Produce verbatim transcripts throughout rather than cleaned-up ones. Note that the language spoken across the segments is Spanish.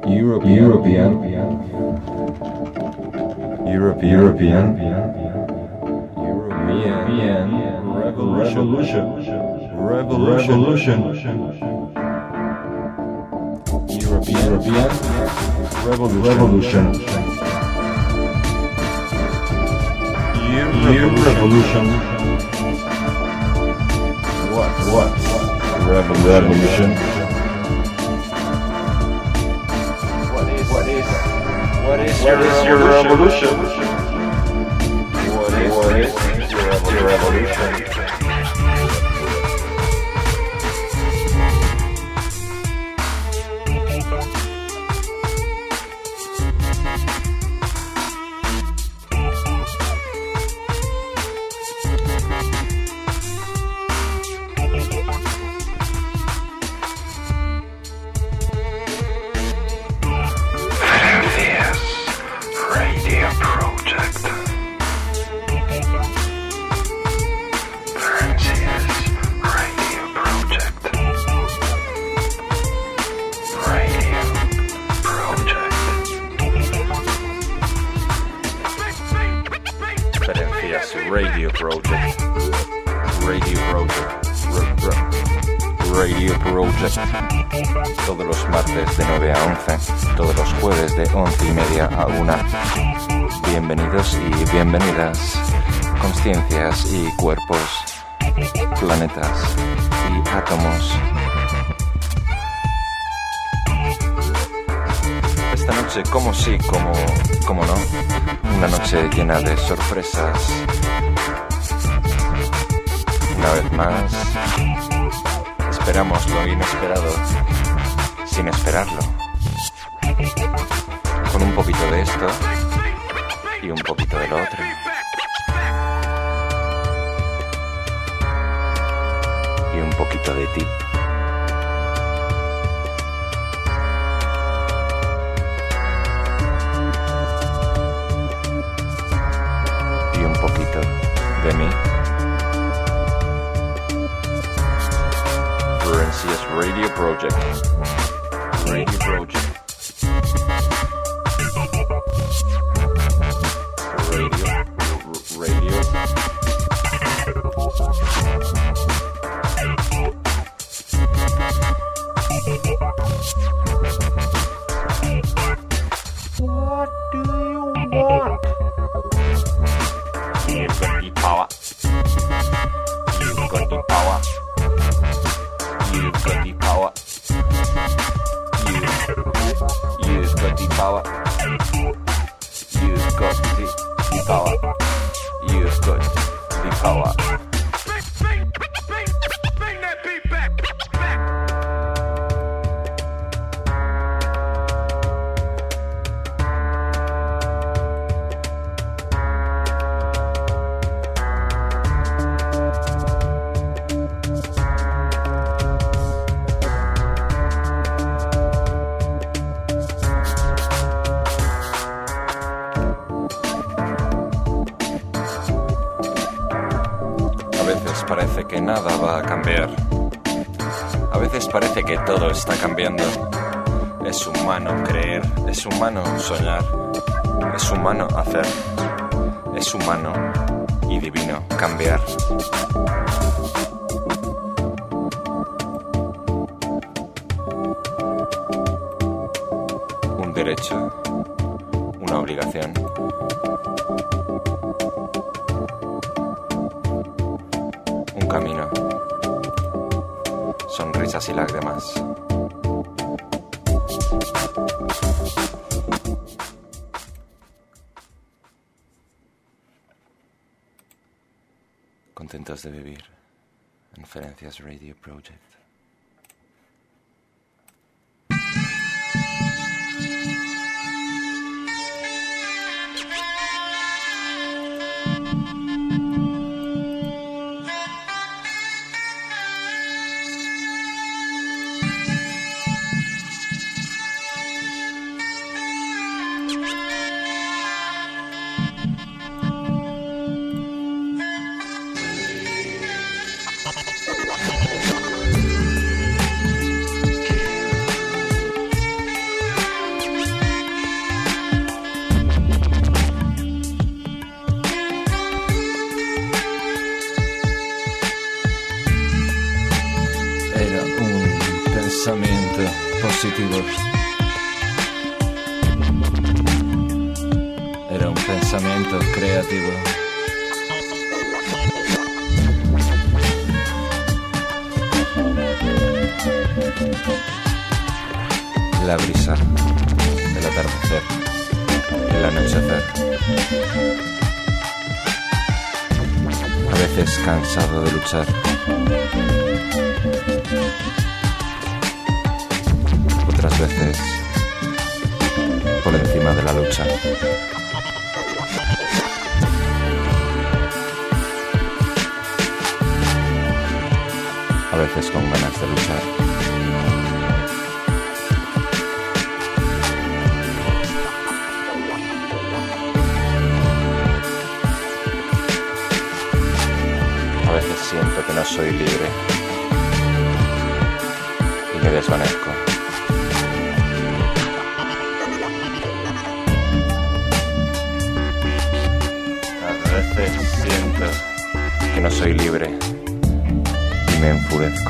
European European European European European Revolution Revolution European European Revolution Revolution What what Revolution What is what is what is your, is your revolution? What is what is your revolution? Radio Project, Radio Project, Radio Project, todos los martes de nueve a once, todos los jueves de once y media a una. Bienvenidos y bienvenidas, consciencias y cuerpos, planetas y átomos. Esta noche, como sí, como, como no, una noche llena de sorpresas. Una vez más, esperamos lo inesperado, sin esperarlo. Con un poquito de esto y un poquito de lo otro. Y un poquito de ti. Y un poquito de mí. Florencia's Radio Project. Radio Project. Radio. Radio. What do you want? You've got the power. You've got the power. You've got the power. You, you've got the power. You've got the, the power. You've got the power. Bring that beat back, back. Parece que nada va a cambiar. A veces parece que todo está cambiando. Es humano creer, es humano soñar, es humano hacer, es humano y divino cambiar. Un derecho, una obligación. Camino, sonrisas y lágrimas. Contentos de vivir en Florencia's Radio Project. Pensamiento creativo. La brisa del atardecer, el anochecer. A veces cansado de luchar. Otras veces por encima de la lucha. A veces con ganas de luchar. A veces siento que no soy libre y me desvanezco. A veces siento que no soy libre y me enfurezco.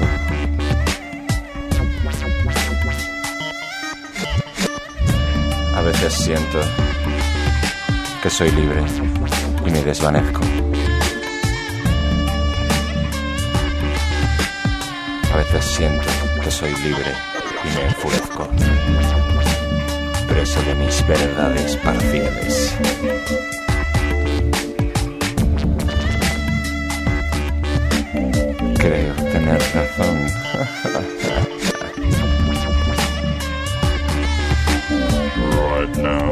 A veces siento que soy libre y me desvanezco. A veces siento que soy libre y me enfurezco, preso de mis verdades parciales. Creo tener razón. Right now.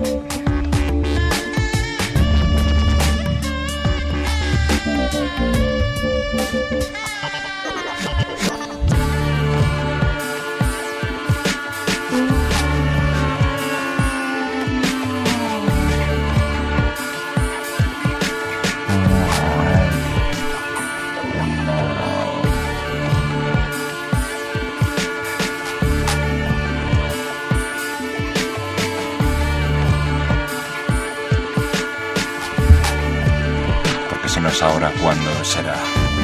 Si no es ahora, ¿cuándo será?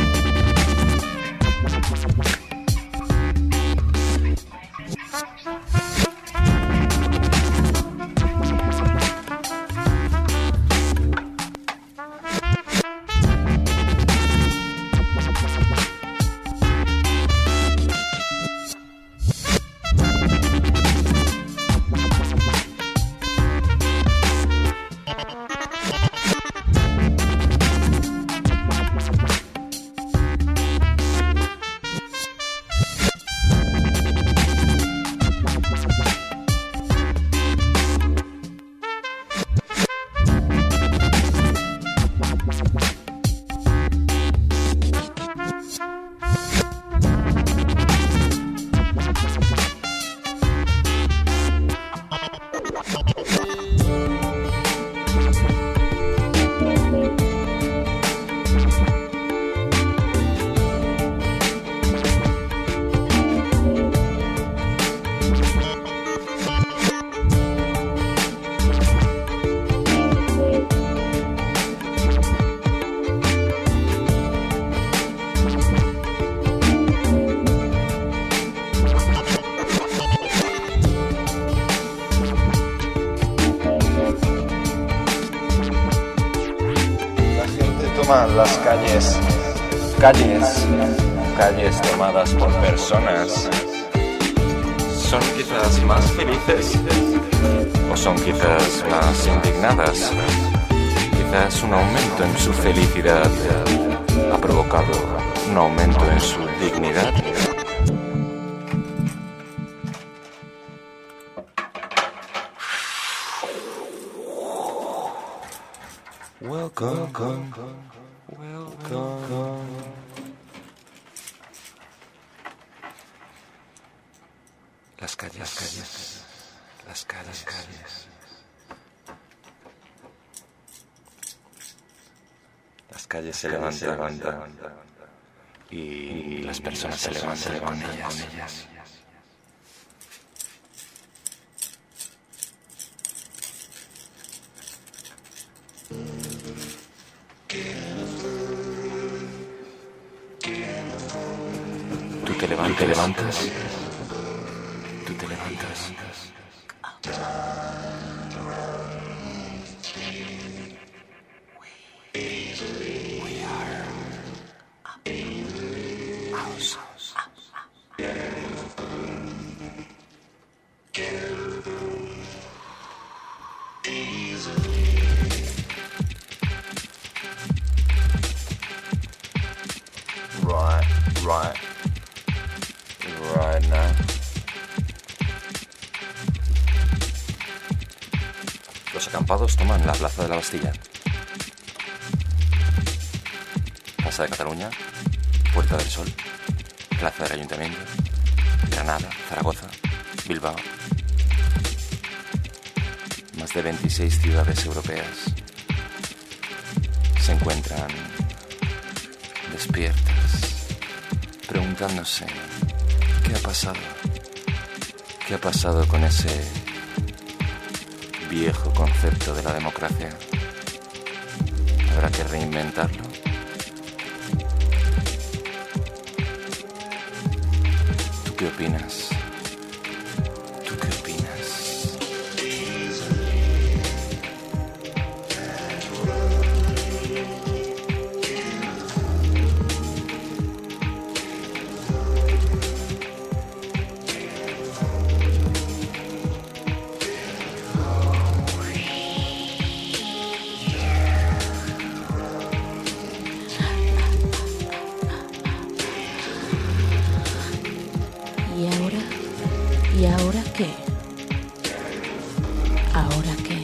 Las calles, calles, calles tomadas por personas, ¿son quizás más felices o son quizás más indignadas? Quizás un aumento en su felicidad ha provocado un aumento en su dignidad. Welcome, welcome, welcome. Las calles, las calles, las calles, las calles. Las calles se levantan, levantan y las personas se levantan con ellas. Tú te levantas, te levantas, tú te levantas. right, right now. Los acampados toman la plaza de la Bastilla. Plaza de Cataluña, Puerta del Sol, Plaza del Ayuntamiento, Granada, Zaragoza, Bilbao. Más de veintiséis ciudades europeas se encuentran despiertas, preguntándose qué ha pasado, qué ha pasado con ese viejo concepto de la democracia. ¿Habrá que reinventarlo? ¿Tú qué opinas? ¿Tú qué opinas? ¿Y ahora qué? ¿Ahora qué?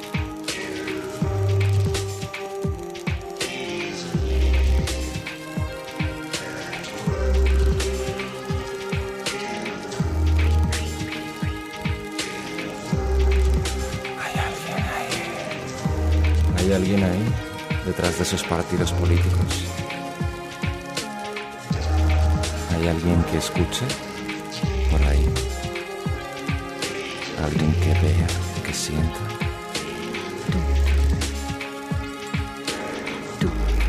¿Hay alguien ahí, detrás de esos partidos políticos? ¿Hay alguien que escuche por ahí? ¿Alguien que vea, que sienta? Tú.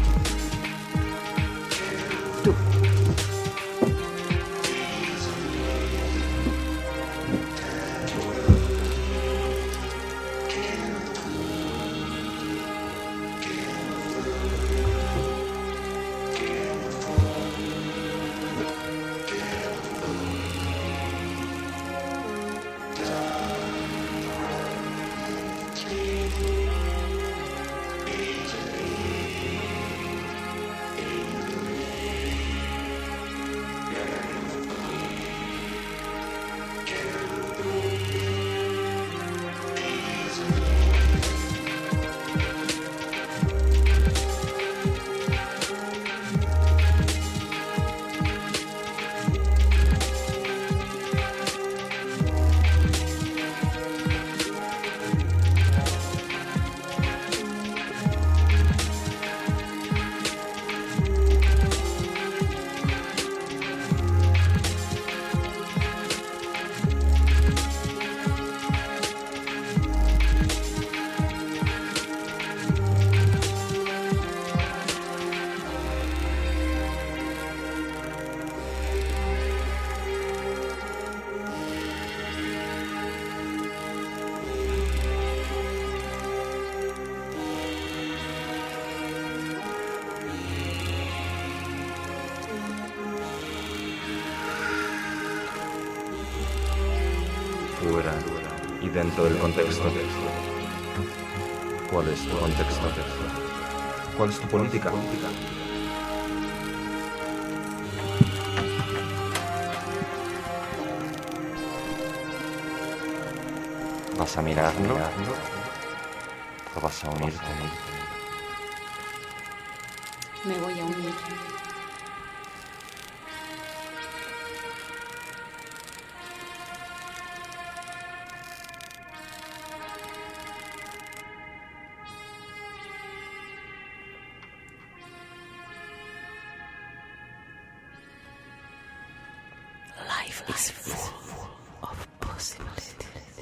Tú. Tú. Fuera y dentro del contexto. ¿Cuál es tu contexto? ¿Cuál es tu política? ¿Vas a mirarlo o vas a unirte? Me voy a unir. Life is full of possibilities.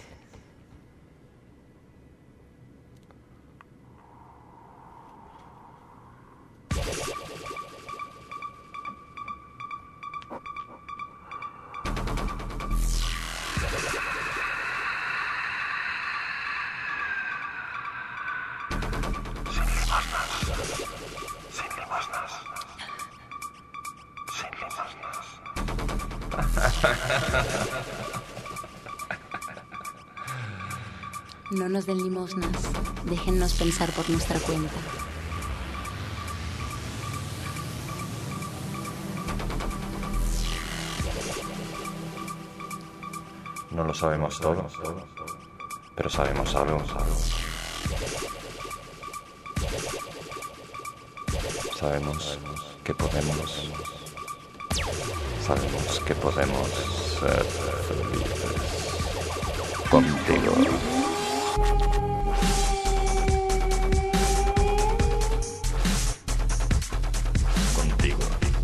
No nos den limosnas, déjennos pensar por nuestra cuenta. No lo sabemos todo, pero sabemos algo. Sabemos que podemos, sabemos que podemos ser felices contigo. Contigo.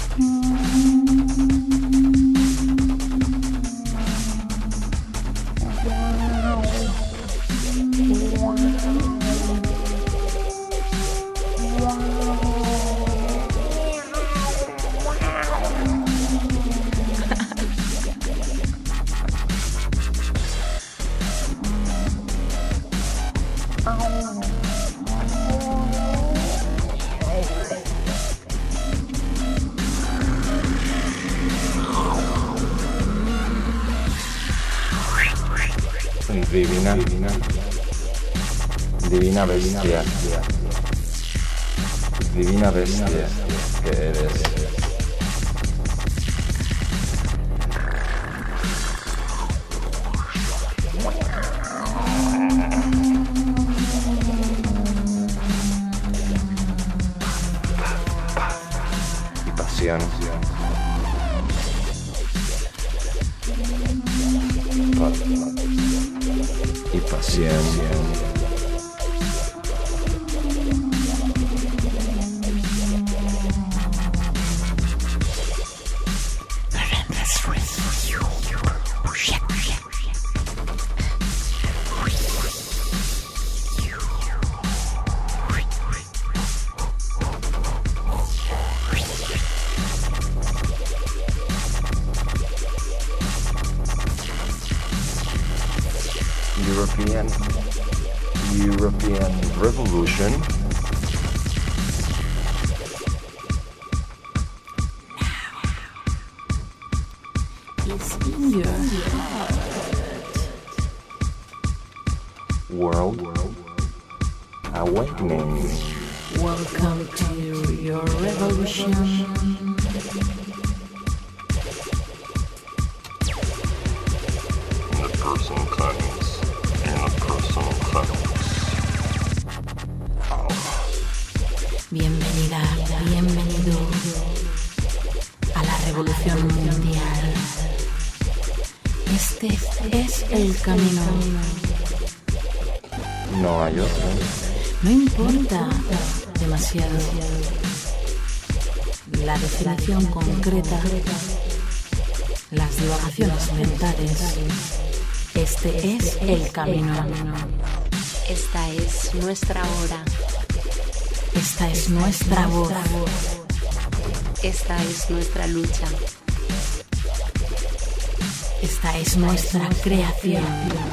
Divina, divina, divina bestia, divina bestia que eres. Y pasión. Y pasión. European European Revolution. It's in your heart. World awakening. Welcome to your revolution. The person comes. And the person comes. Oh. Bienvenida, bienvenido a la revolución mundial. Este es el camino. No hay otro. No importa demasiado la definición concreta, las divagaciones mentales. Este es el camino. Esta es nuestra hora. Esta es nuestra voz. Esta es nuestra lucha. Esta es nuestra creación.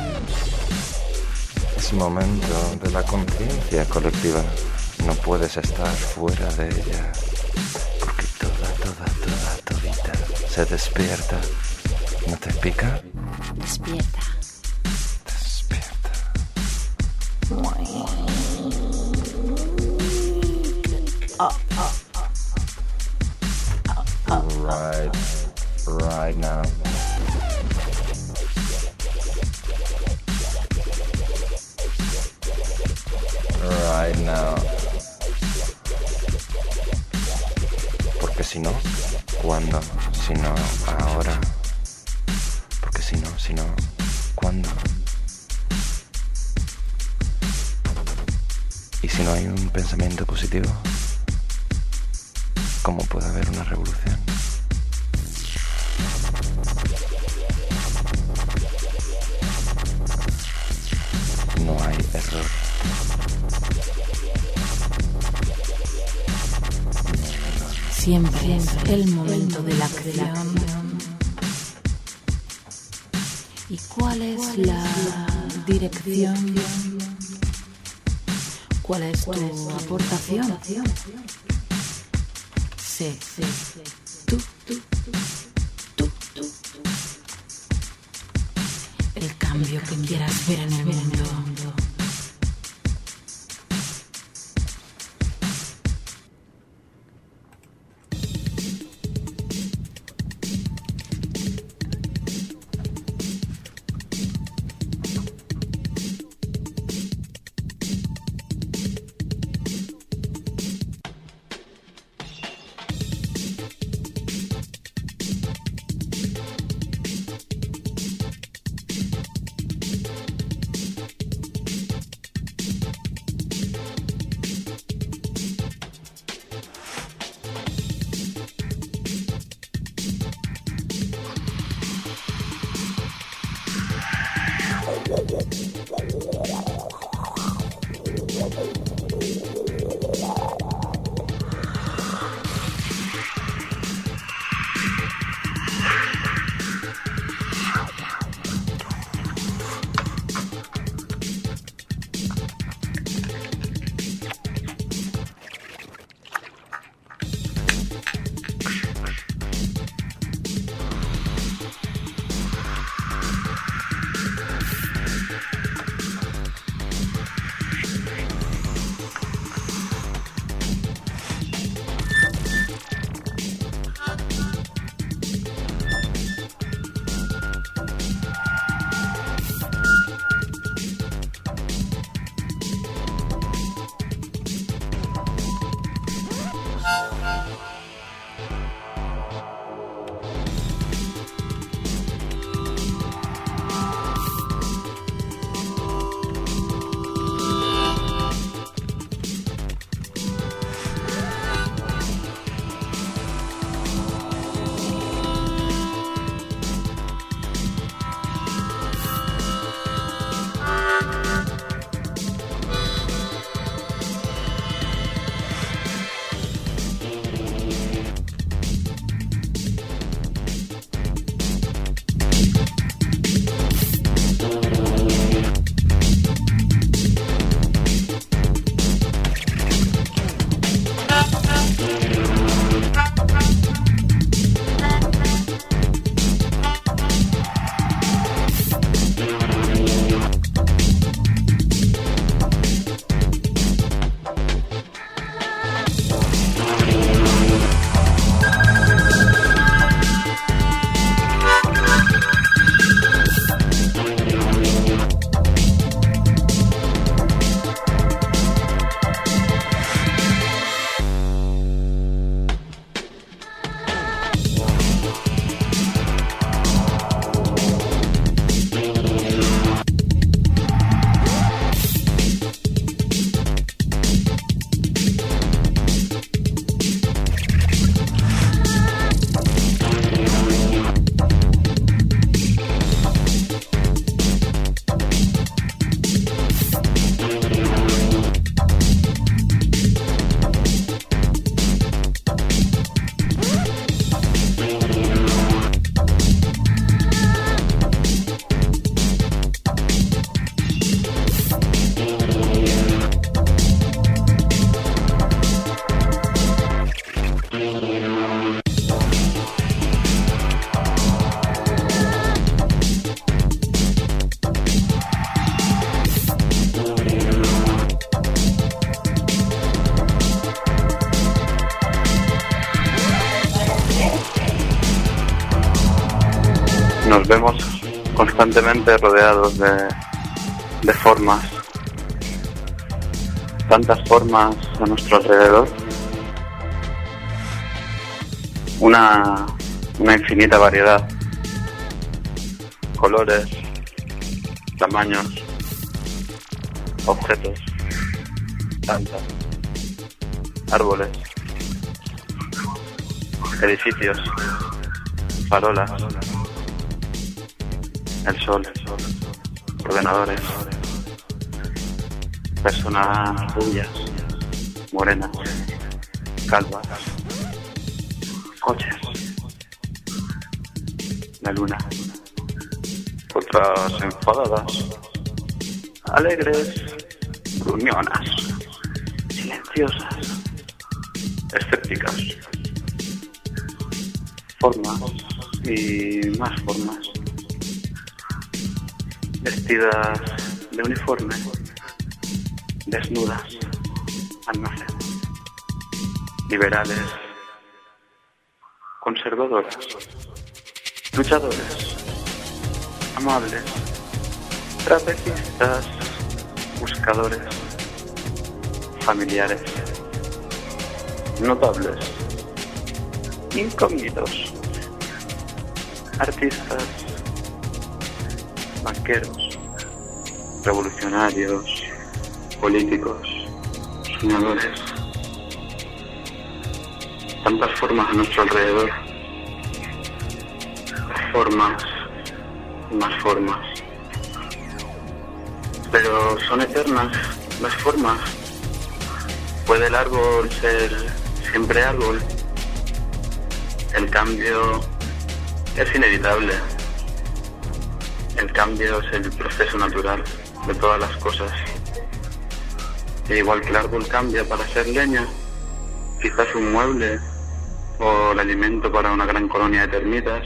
Es momento de la conciencia colectiva. No puedes estar fuera de ella. Porque toda, toda, toda, todita se despierta. ¿No te pica? Despierta. Despierta. Right, right now. Right now. Porque si no, ¿cuándo? Si no, ahora. Porque si no, si no, ¿cuándo? ¿Y si no hay un pensamiento positivo? ¿Cómo puede haber una revolución? No hay error. Siempre es el momento de la acción. ¿Y cuál es la dirección? ¿Cuál es tu aportación? Sé, tú, tú, tú, tú. El cambio que quieras ver en el mundo. nos vemos constantemente rodeados de, de formas, tantas formas a nuestro alrededor, una, una infinita variedad, colores, tamaños, objetos, plantas, árboles, edificios, farolas, el sol, ordenadores, personas rubias, morenas, calvas, coches, la luna, otras enfadadas, alegres, gruñonas, silenciosas, escépticas, formas y más formas, vestidas de uniforme, desnudas al nacer, liberales, conservadoras, luchadores, amables, trapecistas, buscadores, familiares, notables, incógnitos, artistas, banqueros, revolucionarios, políticos, soñadores. Tantas formas a nuestro alrededor, formas y más formas. Pero son eternas las formas. ¿Puede el árbol ser siempre árbol? El cambio es inevitable. El cambio es el proceso natural de todas las cosas. E igual que el árbol cambia para ser leña, quizás un mueble o el alimento para una gran colonia de termitas.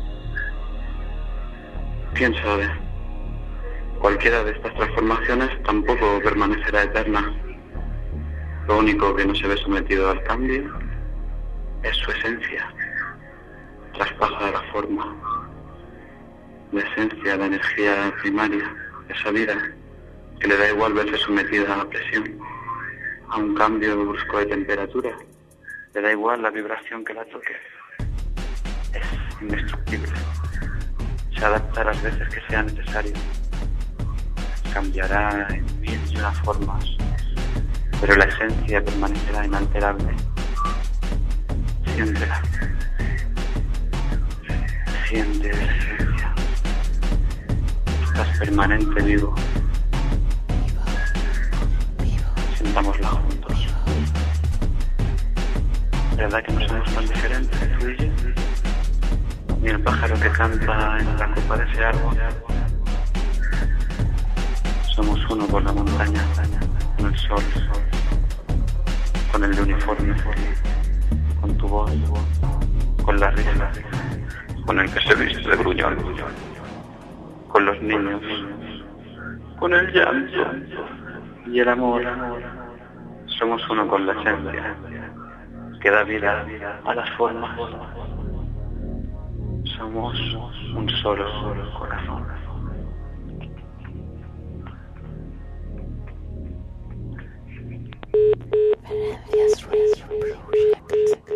¿Quién sabe? Cualquiera de estas transformaciones tampoco permanecerá eterna. Lo único que no se ve sometido al cambio es su esencia. Traspasa la forma. La esencia, la energía primaria, esa vida, que le da igual verse sometida a la presión, a un cambio brusco de temperatura. Le da igual la vibración que la toque. Es indestructible. Se adapta las veces que sea necesario. Cambiará en mil y una formas, pero la esencia permanecerá inalterable. Siéntela. Siente la esencia. Estás permanente vivo. Sintámosla juntos. ¿Verdad que no somos tan diferentes, tú y yo? Ni el pájaro que canta en la copa de ese árbol. Somos uno con la montaña, con el sol, con el de uniforme, con tu voz, con la risa, con el que se viste de gruñón, con los niños, con el llanto y el amor. Somos uno con la esencia que da vida a las formas. Somos un solo corazón. Herencias Radio Project.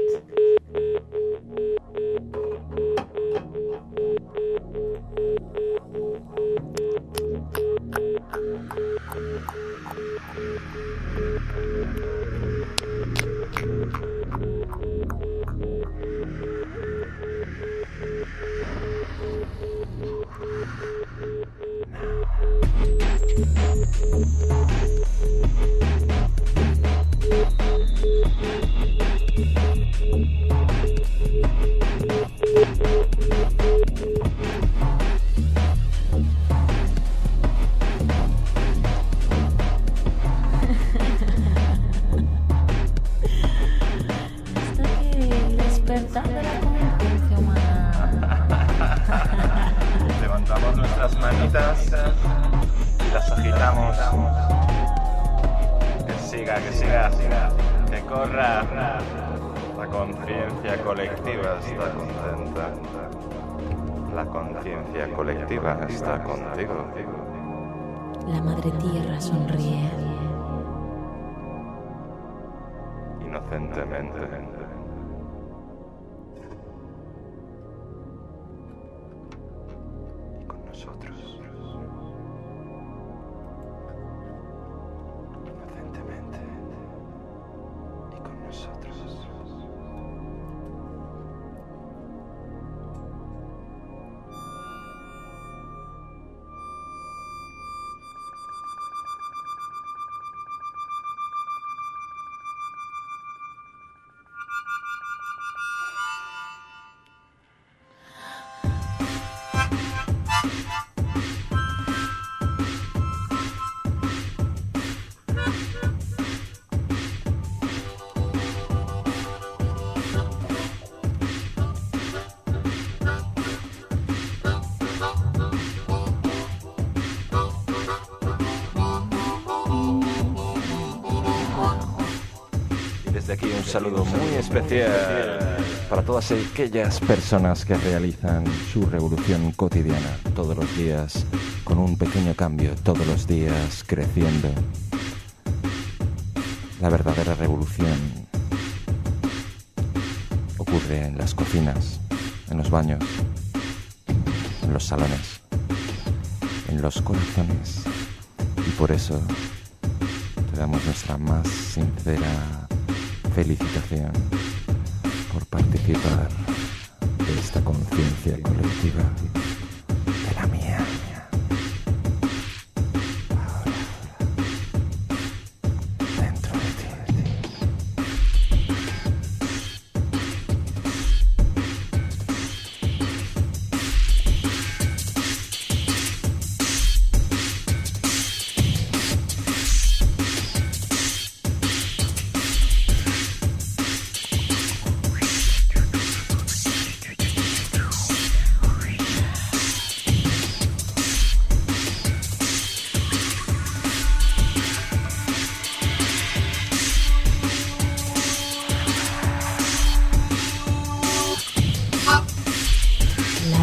Levantamos nuestras manitas y las agitamos. Que siga, que siga, que corra. La conciencia colectiva está contenta. La conciencia colectiva está contigo. La madre tierra sonríe. Inocentemente. Nosotros. Inocentemente. Y con nosotros. Desde aquí un saludo muy especial para todas aquellas personas que realizan su revolución cotidiana todos los días, con un pequeño cambio, todos los días creciendo. La verdadera revolución ocurre en las cocinas, en los baños, en los salones, en los corazones. Y por eso te damos nuestra más sincera felicitación por participar de esta conciencia colectiva, de la mía.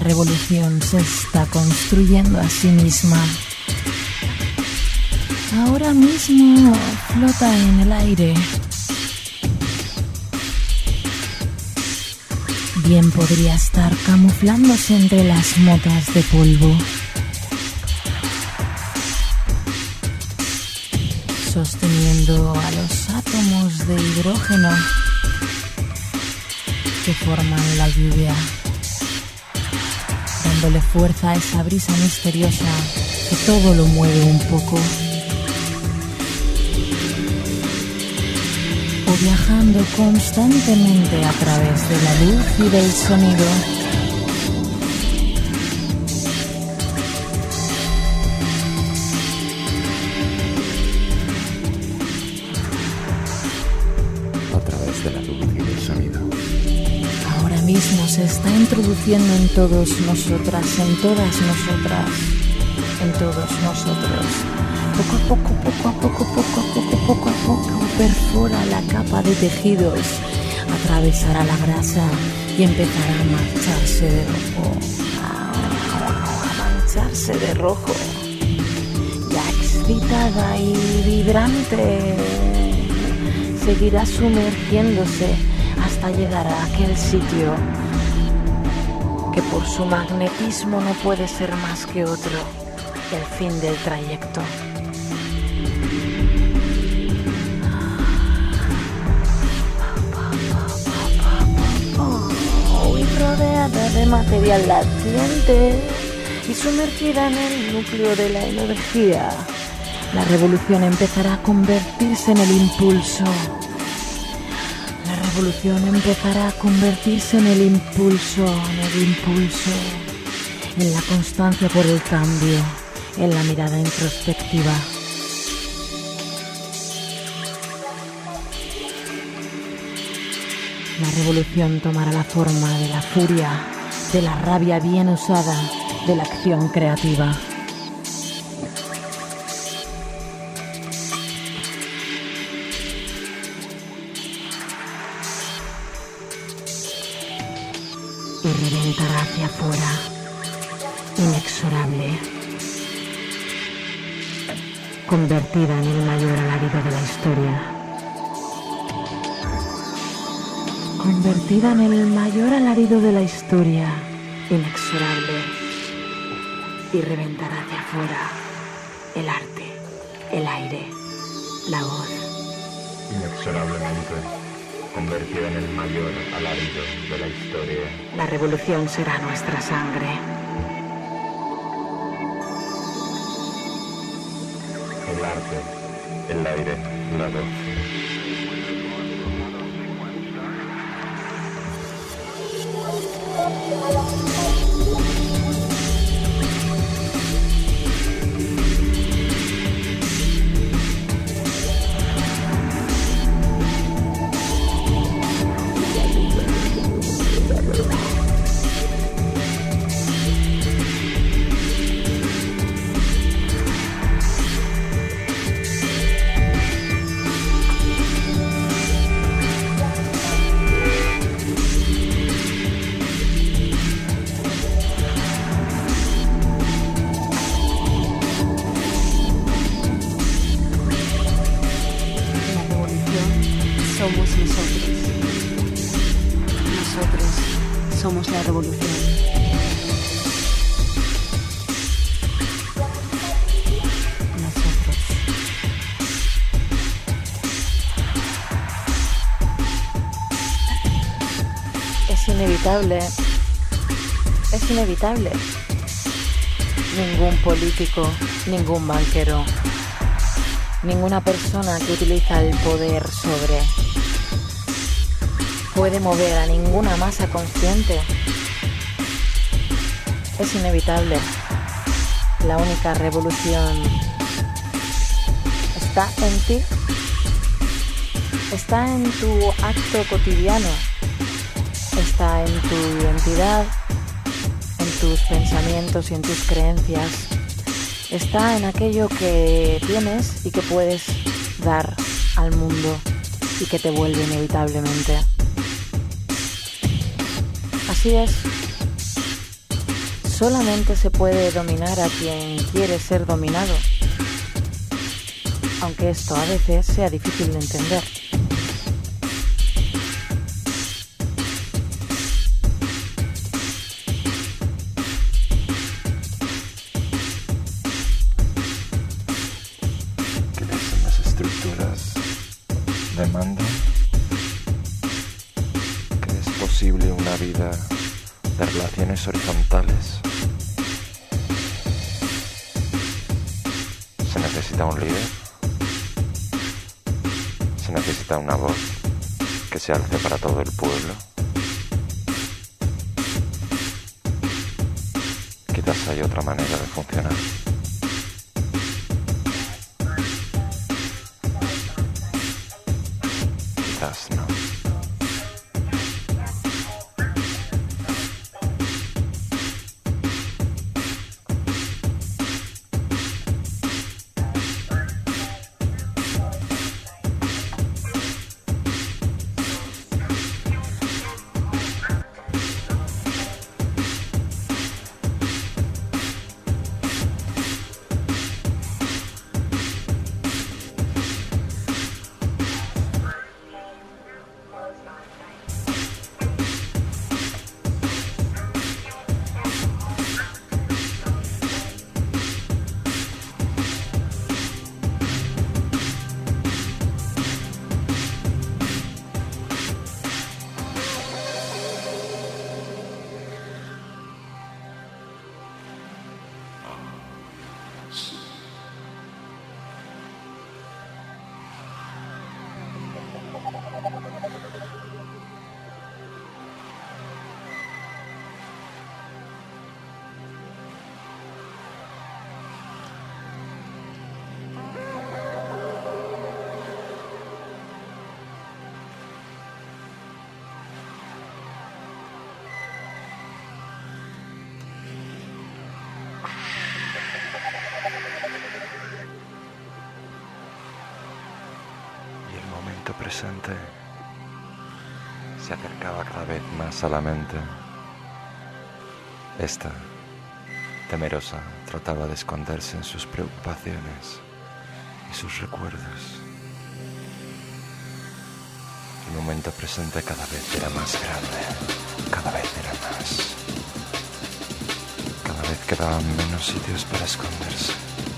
revolución se está construyendo a sí misma. Ahora mismo flota en el aire. Bien podría estar camuflándose entre las motas de polvo. Sosteniendo a los átomos de hidrógeno que forman la lluvia, dándole fuerza a esa brisa misteriosa que todo lo mueve un poco. O viajando constantemente a través de la luz y del sonido. Mismo se está introduciendo en todos nosotras, en todas nosotras, en todos nosotros. Poco a poco, poco a poco, poco a poco, poco a poco, perfora la capa de tejidos, atravesará la grasa y empezará a mancharse de rojo, a mancharse de rojo, ya excitada y vibrante, seguirá sumergiéndose hasta llegar a aquel sitio que por su magnetismo no puede ser más que otro, el fin del trayecto. Oh, y rodeada de material latiente y sumergida en el núcleo de la energía, la revolución empezará a convertirse en el impulso. La revolución empezará a convertirse en el impulso, en el impulso, en la constancia por el cambio, en la mirada introspectiva. La revolución tomará la forma de la furia, de la rabia bien usada, de la acción creativa. Y reventará hacia afuera, inexorable, convertida en el mayor alarido de la historia. Convertida en el mayor alarido de la historia, inexorable, y reventará hacia afuera el arte, el aire, la voz. Inexorablemente. Convertida en el mayor alarido de la historia. La revolución será nuestra sangre. El arte, el aire, la voz. Somos nosotros. Nosotros somos la revolución. Nosotros. Es inevitable. Es inevitable. Ningún político, ningún banquero, ninguna persona que utiliza el poder sobre puede mover a ninguna masa consciente. Es inevitable. La única revolución está en ti, está en tu acto cotidiano, está en tu identidad, en tus pensamientos y en tus creencias. Está en aquello que tienes y que puedes dar al mundo y que te vuelve inevitablemente. Así es. solamente se puede dominar a quien quiere ser dominado, aunque esto a veces sea difícil de entender. ¿Crees en las estructuras de mando? ¿Que es posible una vida de relaciones horizontales? ¿Se necesita un líder? ¿Se necesita una voz que se alce para todo el pueblo? Quizás hay otra manera de funcionar. Quizás no. Presente se acercaba cada vez más a la mente. Esta, temerosa, trataba de esconderse en sus preocupaciones y sus recuerdos. El momento presente cada vez era más grande, cada vez era más. Cada vez quedaban menos sitios para esconderse.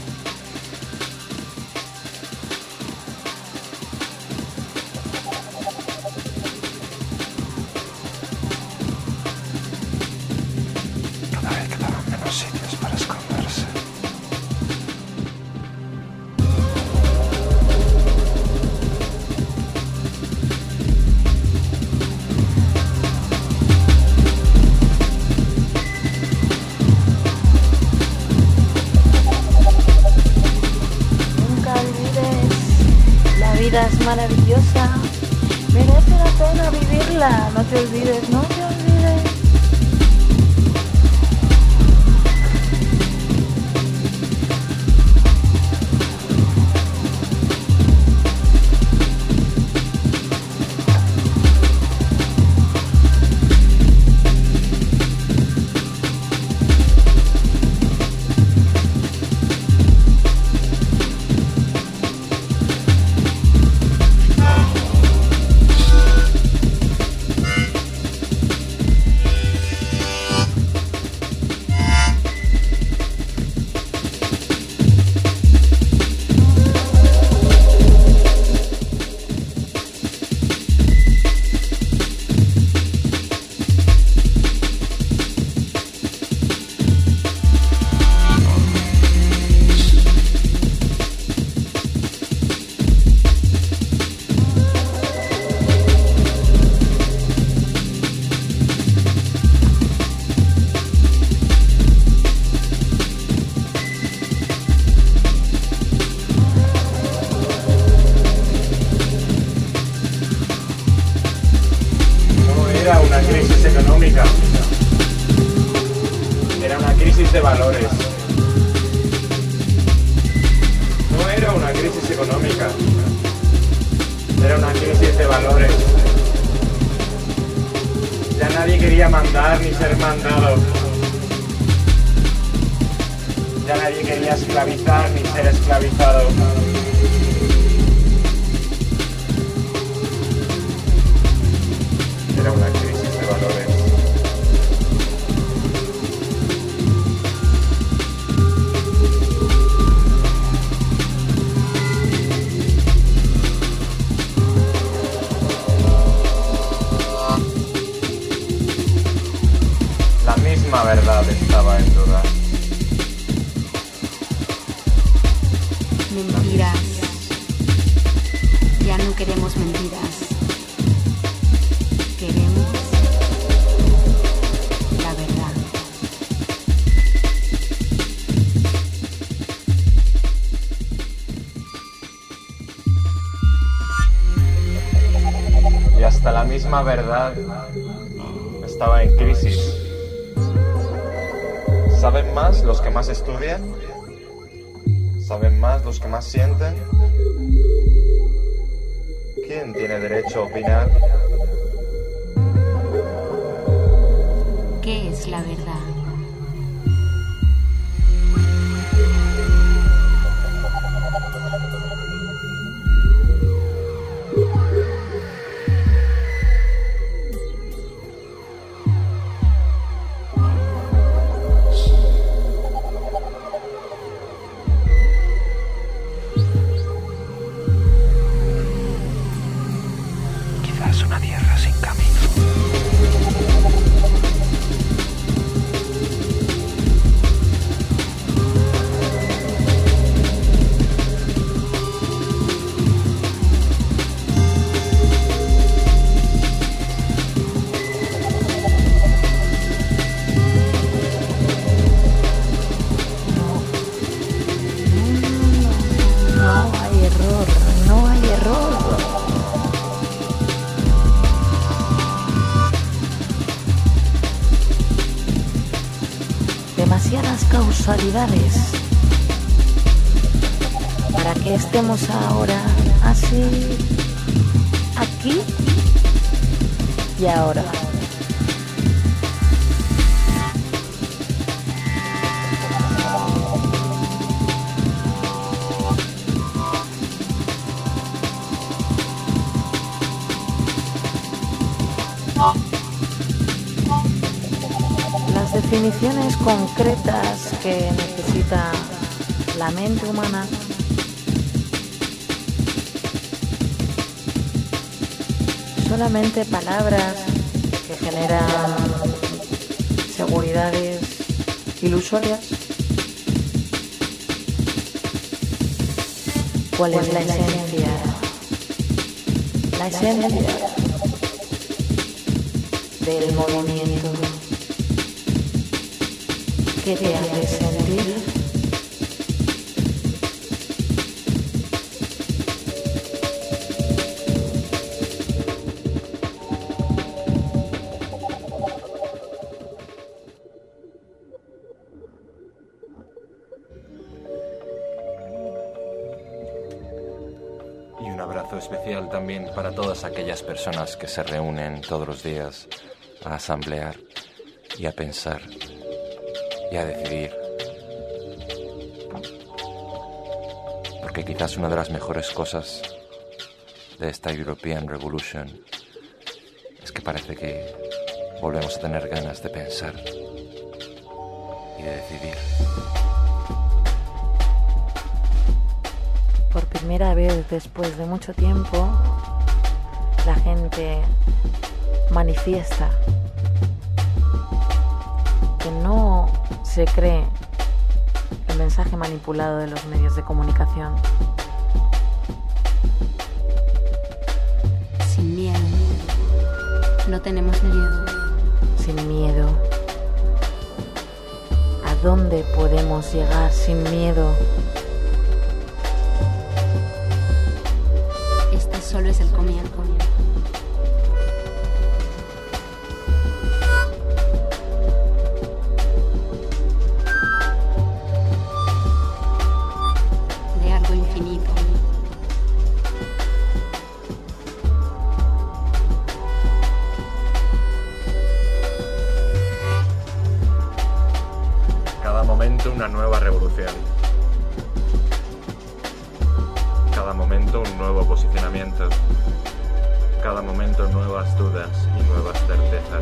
Es maravillosa, merece la pena vivirla, no te olvides, no te olvides. De valores. No era una crisis económica, era una crisis de valores. Ya nadie quería mandar ni ser mandado. Ya nadie quería esclavizar ni ser esclavizado. Era una crisis de valores. La misma verdad estaba en duda. Mentiras. Ya no queremos mentiras. Queremos la verdad. Y hasta la misma verdad estaba en crisis. ¿Saben más los que más estudian? ¿Saben más los que más sienten? ¿Quién tiene derecho a opinar? ¿Qué es la verdad? Quizás una tierra sin camino. No hay error, no hay error. Demasiadas causalidades para que estemos ahora así, aquí y ahora. Las definiciones concretas que necesita la mente humana solamente palabras que generan seguridades ilusorias. ¿Cuál es la esencia? La esencia del movimiento que te hace sentir. Y un abrazo especial también para todas aquellas personas que se reúnen todos los días a asamblear y a pensar y a decidir. Porque quizás una de las mejores cosas de esta European Revolution es que parece que volvemos a tener ganas de pensar y de decidir. Por primera vez después de mucho tiempo, la gente manifiesta que no se cree el mensaje manipulado de los medios de comunicación. Sin miedo. No tenemos miedo. Sin miedo. ¿A dónde podemos llegar sin miedo? Este solo es el comienzo. De algo infinito. Cada momento una nueva revolución. Cada momento un nuevo posicionamiento. Cada momento nuevas dudas y nuevas certezas.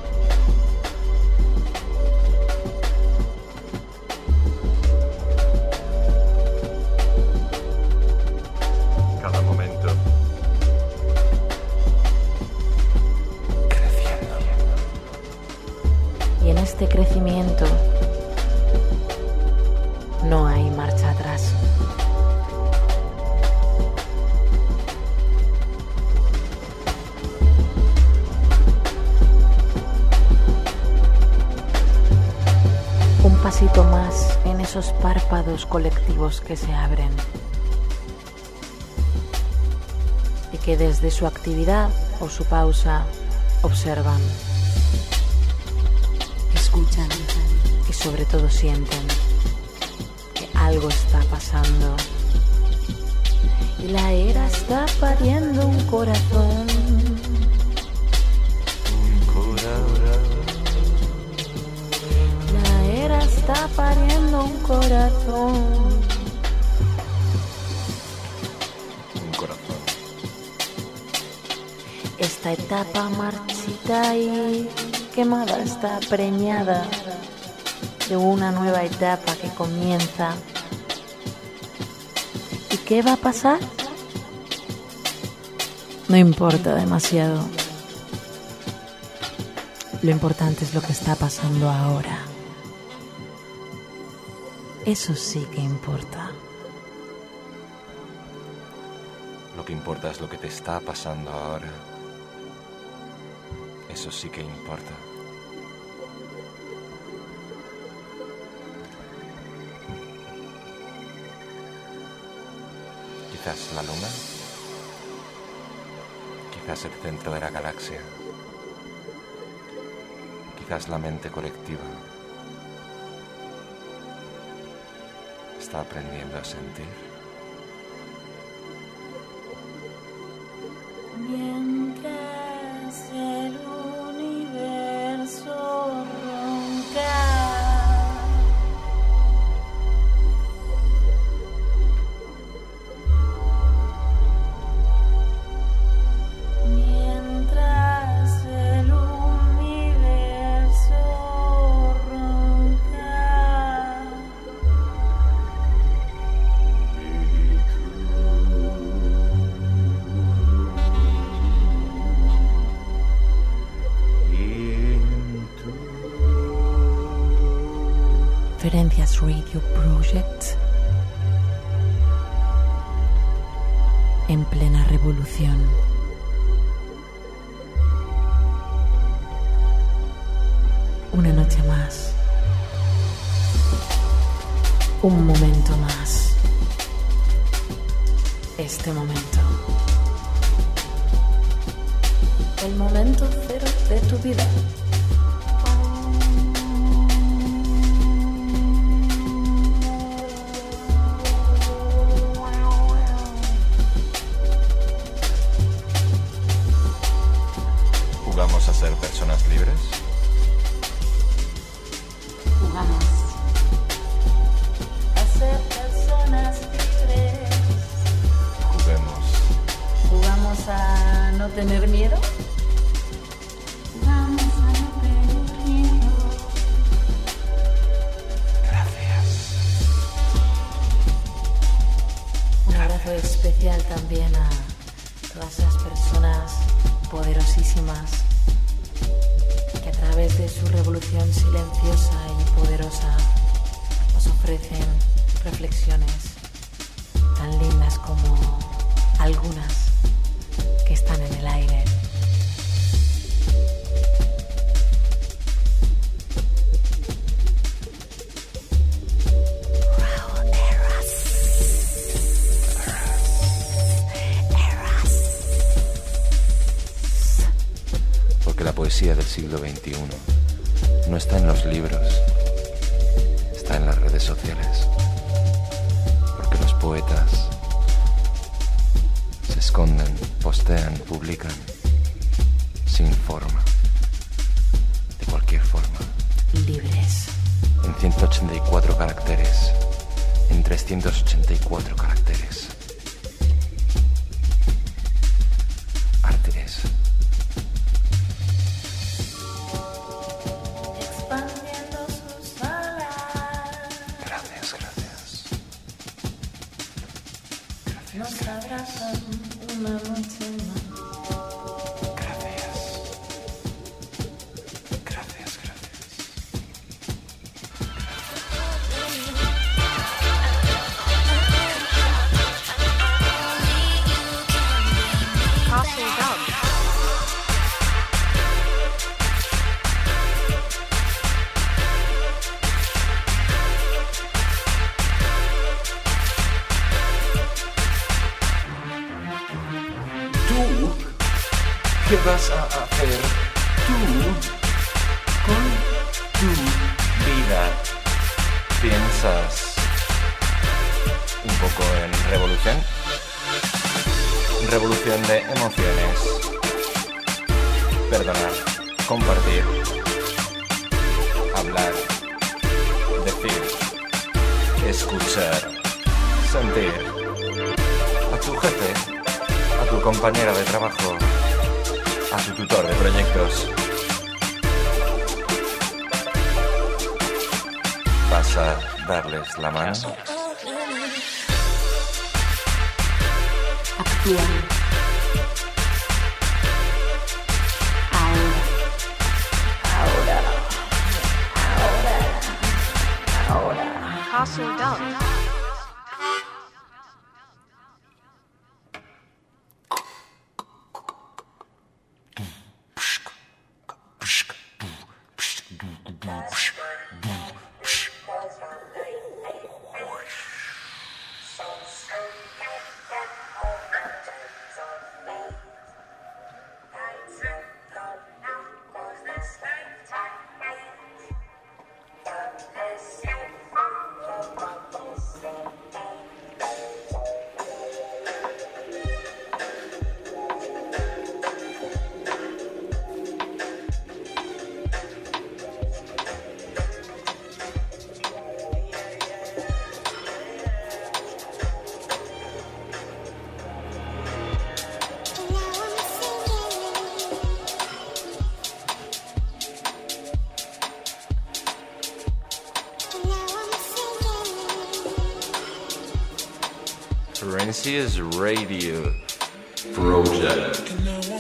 Cada momento creciendo. Y en este crecimiento no hay marcha atrás. Un pasito más en esos párpados colectivos que se abren y que desde su actividad o su pausa observan, Escuchan. y sobre todo sienten que algo está pasando y la era está pariendo un corazón. La era está pariendo un corazón. Un corazón. Esta etapa marchita y quemada está preñada de una nueva etapa que comienza. ¿Y qué va a pasar? No importa demasiado. Lo importante es lo que está pasando ahora. Eso sí que importa. Lo que importa es lo que te está pasando ahora. Eso sí que importa. Quizás la luna, quizás el centro de la galaxia, quizás la mente colectiva está aprendiendo a sentir. Mientras el universo ronca, mientras el universo ronca, Ferencias Radio Project en plena revolución. Una noche más, un momento más, este momento, el momento cero de tu vida. ¿Jugamos a ser personas libres? Jugamos. A ser personas libres. Juguemos. ¿Jugamos a no tener miedo? Vamos a no tener miedo. Gracias. Un abrazo especial también a todas esas personas poderosísimas que a través de su revolución silenciosa y poderosa nos ofrecen reflexiones tan lindas como algunas que están en el aire. Porque la poesía del siglo veintiuno no está en los libros, está en las redes sociales. Porque los poetas se esconden, postean, publican, sin forma, de cualquier forma. Libres. En ciento ochenta y cuatro caracteres, en trescientos ochenta y cuatro caracteres. nos abrazan una noche más. Gracias. Gracias, gracias. Castle Dog. ¿Tú qué vas a hacer tú con tu vida? ¿Piensas un poco en revolución? Revolución de emociones. Perdonar, compartir, hablar, decir, escuchar, sentir. A tu jefe, a tu compañera de trabajo, a tu tutor de proyectos. ¿Vas a darles la mano? Actuar. Ahora. Ahora, ahora, ahora. Castle Dog. Rancia's Radio Project.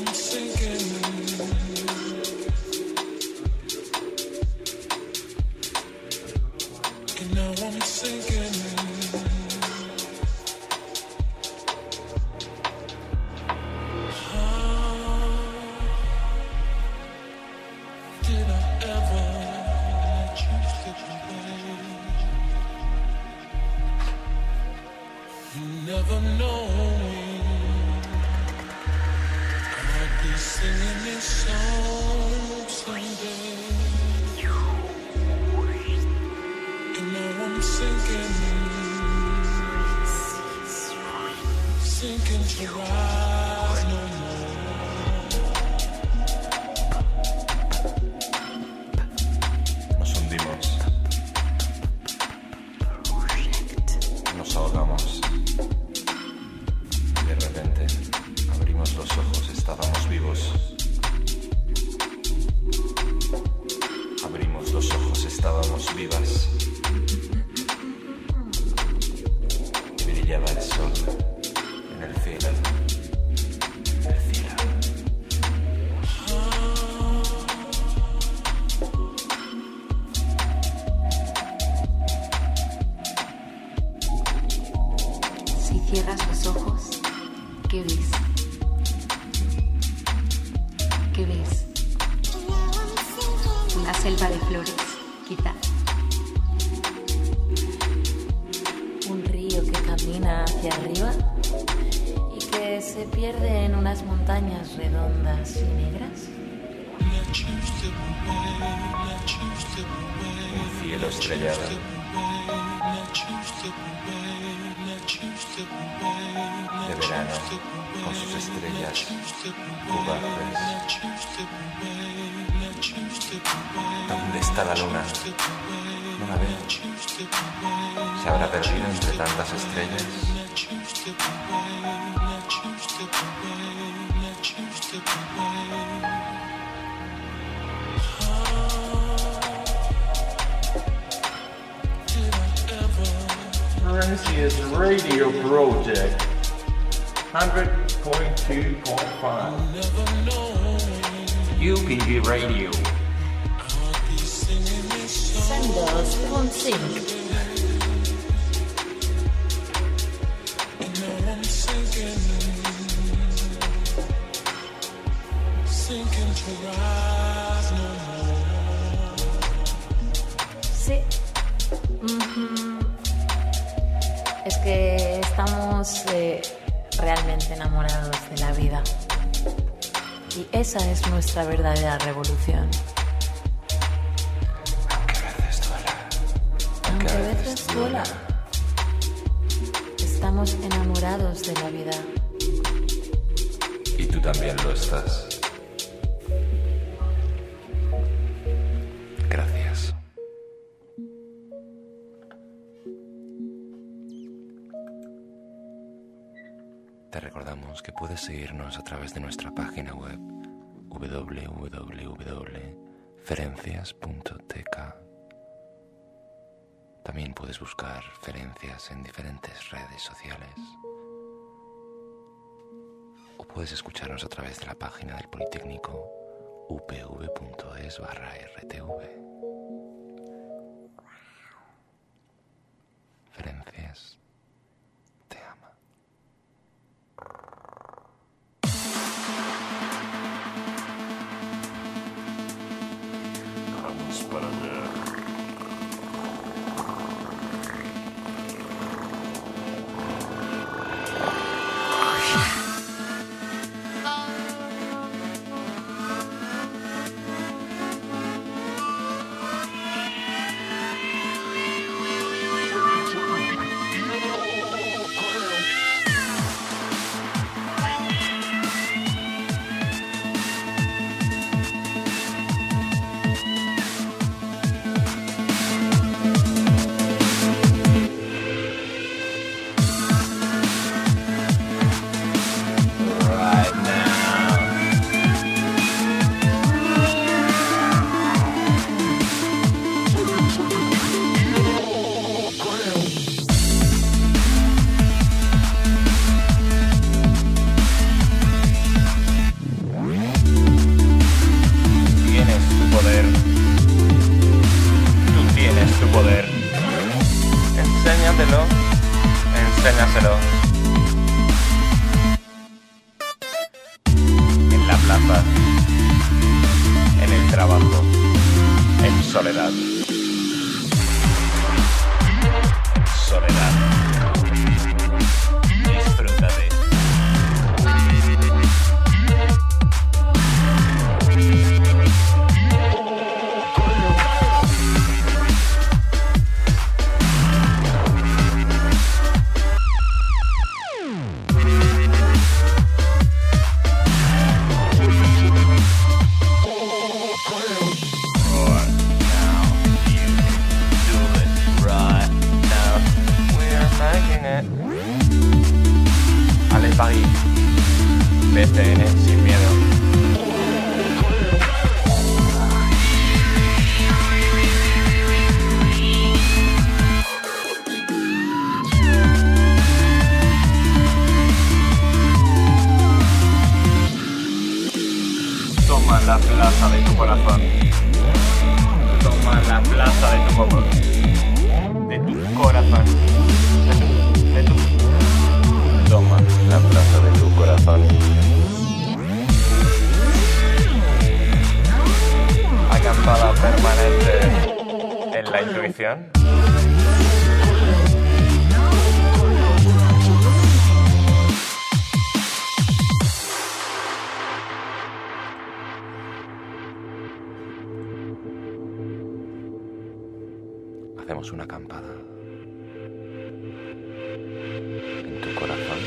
Never know. I'll be singing this song someday. And now I'm sinking, sinking to rise no more. Nos hundimos. Nos ahogamos. De repente abrimos los ojos, estábamos vivos. Abrimos los ojos, estábamos vivas. Y brillaba el sol en el cielo. En el cielo. Si cierras los ojos, ¿qué ves? ¿Qué ves? Una selva de flores, quizá. Un río que camina hacia arriba y que se pierde en unas montañas redondas y negras. Un cielo estrellado. De verano, con sus estrellas fugaces. ¿Dónde está la luna? No la veo. ¿Se habrá perdido entre tantas estrellas? Rancia's Radio Project. one hundred point two point five. U P B Radio. Sendos punto cinco. Sí. Mm-hmm. Es que estamos eh, realmente enamorados de la vida. Y esa es nuestra verdadera revolución. Aunque a veces duela. Aunque a veces duela. Estamos enamorados de la vida. Y tú también lo estás. Gracias. Te recordamos que puedes seguirnos a través de nuestra página web w w w punto ferencias punto t k. También puedes buscar Ferencias en diferentes redes sociales. O puedes escucharnos a través de la página del Politécnico upv.es barra rtv. Ferencias te ama. Vamos para allá. Enséñaselo. En la plaza, en el trabajo, en soledad. En soledad. Disfrútate. Allez Paris, B C N sin miedo. Toma la plaza de tu corazón. Toma la plaza de tu corazón. De tu corazón. De tu, de tu. Toma la plaza de tu corazón. Acampada permanente en la intuición. Hacemos una acampada en tu corazón.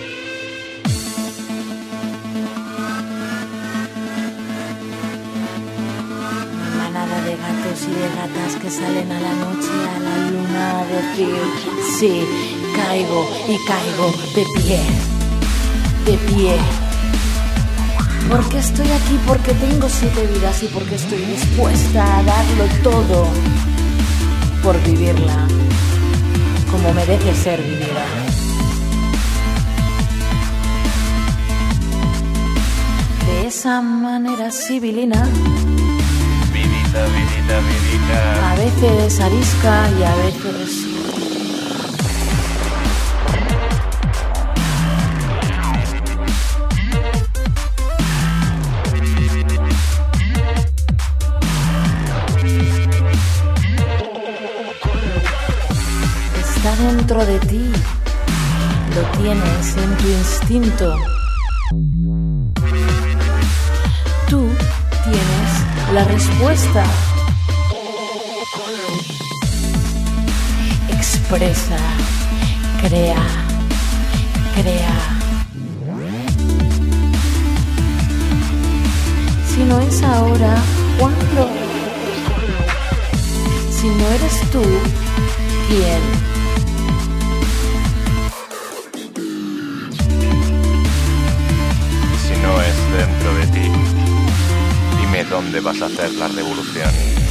Manada de gatos y de gatas que salen a la noche a la luna a decir sí, caigo y caigo de pie, de pie. Porque estoy aquí, porque tengo siete vidas y porque estoy dispuesta a darlo todo por vivirla como merece ser vivida. esa manera sibilina. Vidita, vidita, vidita. A veces arisca y a veces... Está dentro de ti, lo tienes en tu instinto. Tú tienes la respuesta. Expresa, crea, crea. Si no es ahora, ¿cuándo? Si no eres tú, ¿quién? No es dentro de ti. Dime dónde vas a hacer la revolución.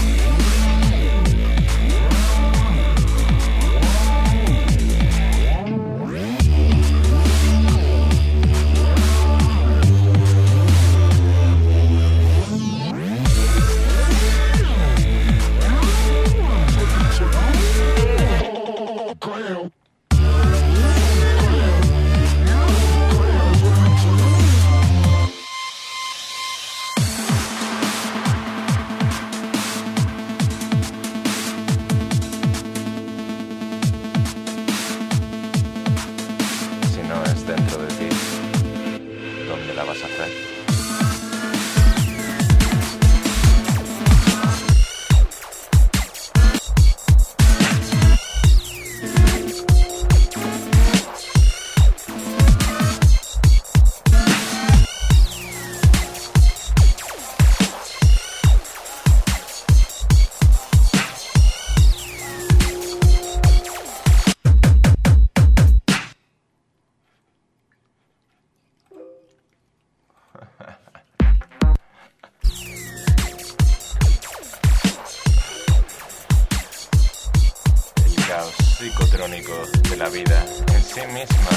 Psicotrónico de la vida en sí misma.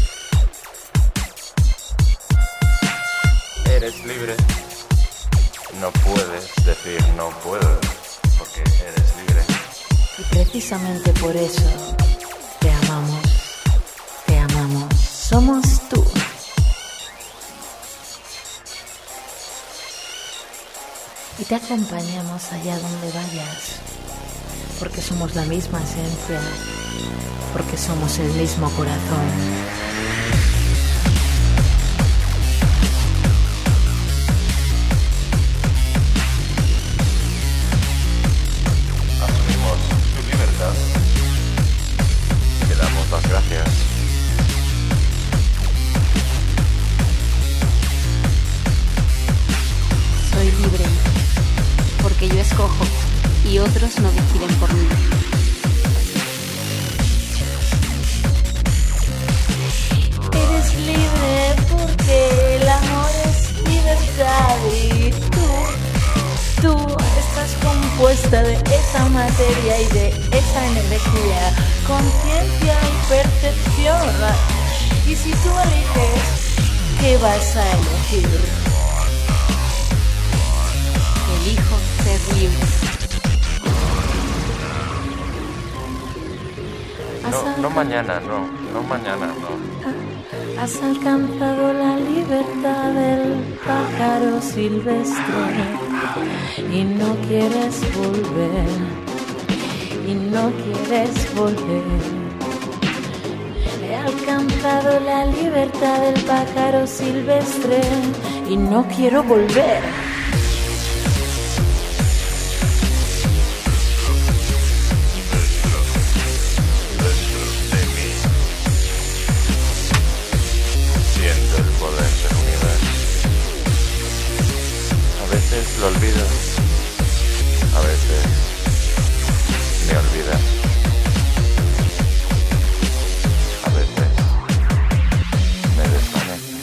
Eres libre. No puedes decir no puedo, porque eres libre. Y precisamente por eso te amamos, te amamos. Somos tú. Y te acompañamos allá donde vayas. Porque somos la misma esencia, porque somos el mismo corazón. Asumimos tu libertad. Te damos las gracias. Soy libre, porque yo escojo. Y otros no deciden por mí. Eres libre porque el amor es libertad y tú, tú estás compuesta de esa materia y de esa energía, conciencia y percepción. Y si tú eliges, ¿qué vas a elegir? Elijo ser libre. No, no mañana, no, no mañana, no. Has alcanzado la libertad del pájaro silvestre y no quieres volver, y no quieres volver. He alcanzado la libertad del pájaro silvestre y no quiero volver. Lo olvido, a veces me olvidas, a veces me desvanece.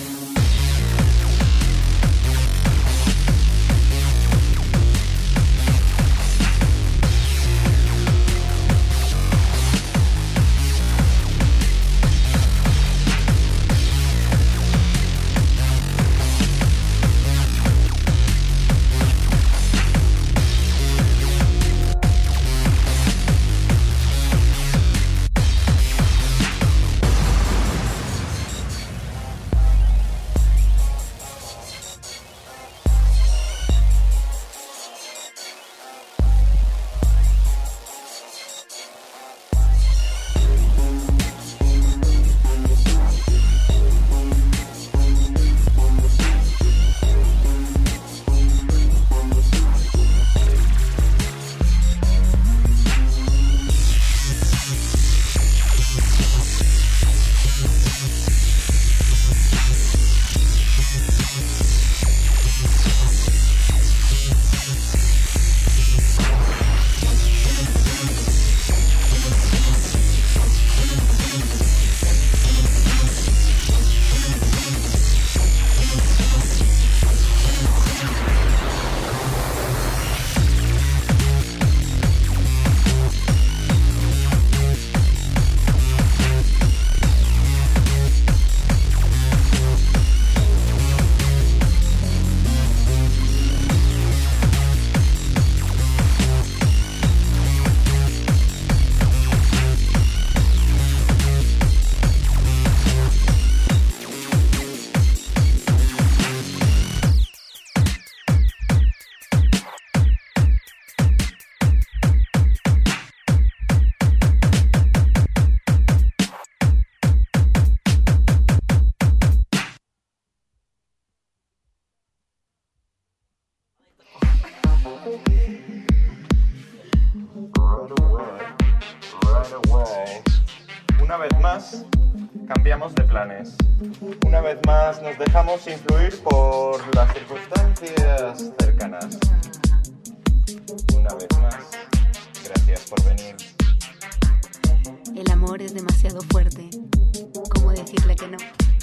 más, cambiamos de planes. Una vez más nos dejamos influir por las circunstancias cercanas. Una vez más, gracias por venir. El amor es demasiado fuerte. ¿Cómo decirle que no?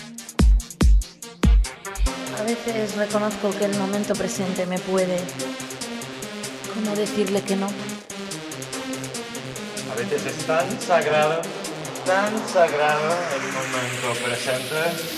A veces reconozco que el momento presente me puede. ¿Cómo decirle que no? A veces es tan sagrado, tan sagrado el momento presente.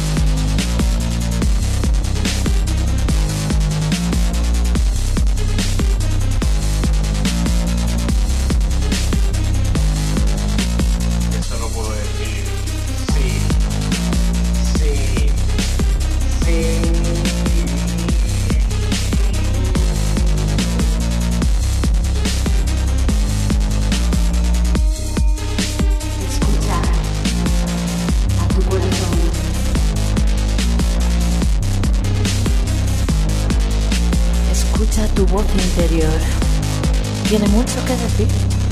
Tu voz interior tiene mucho que decir.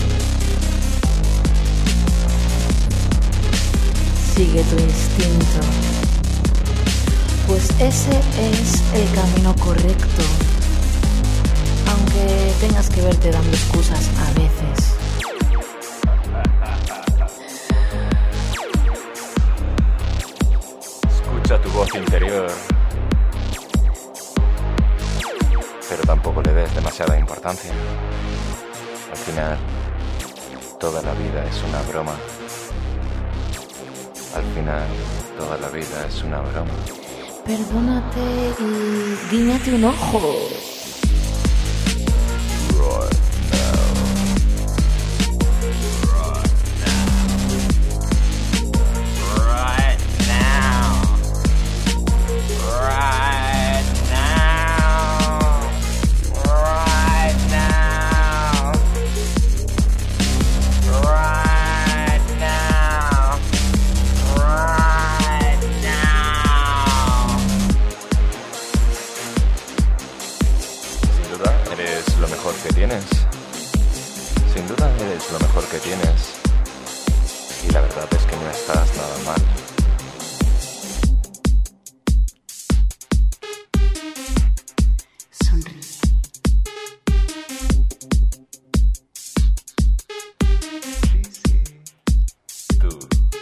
Sigue tu instinto, pues ese es el camino correcto, aunque tengas que verte dando excusas a veces. Escucha tu voz interior, pero tampoco le des demasiada importancia. Al final, toda la vida es una broma. Al final, toda la vida es una broma. Perdónate y guíñate un ojo. Que tienes. Sin duda eres lo mejor que tienes. Y la verdad es que no estás nada mal. Sonríe. Tú.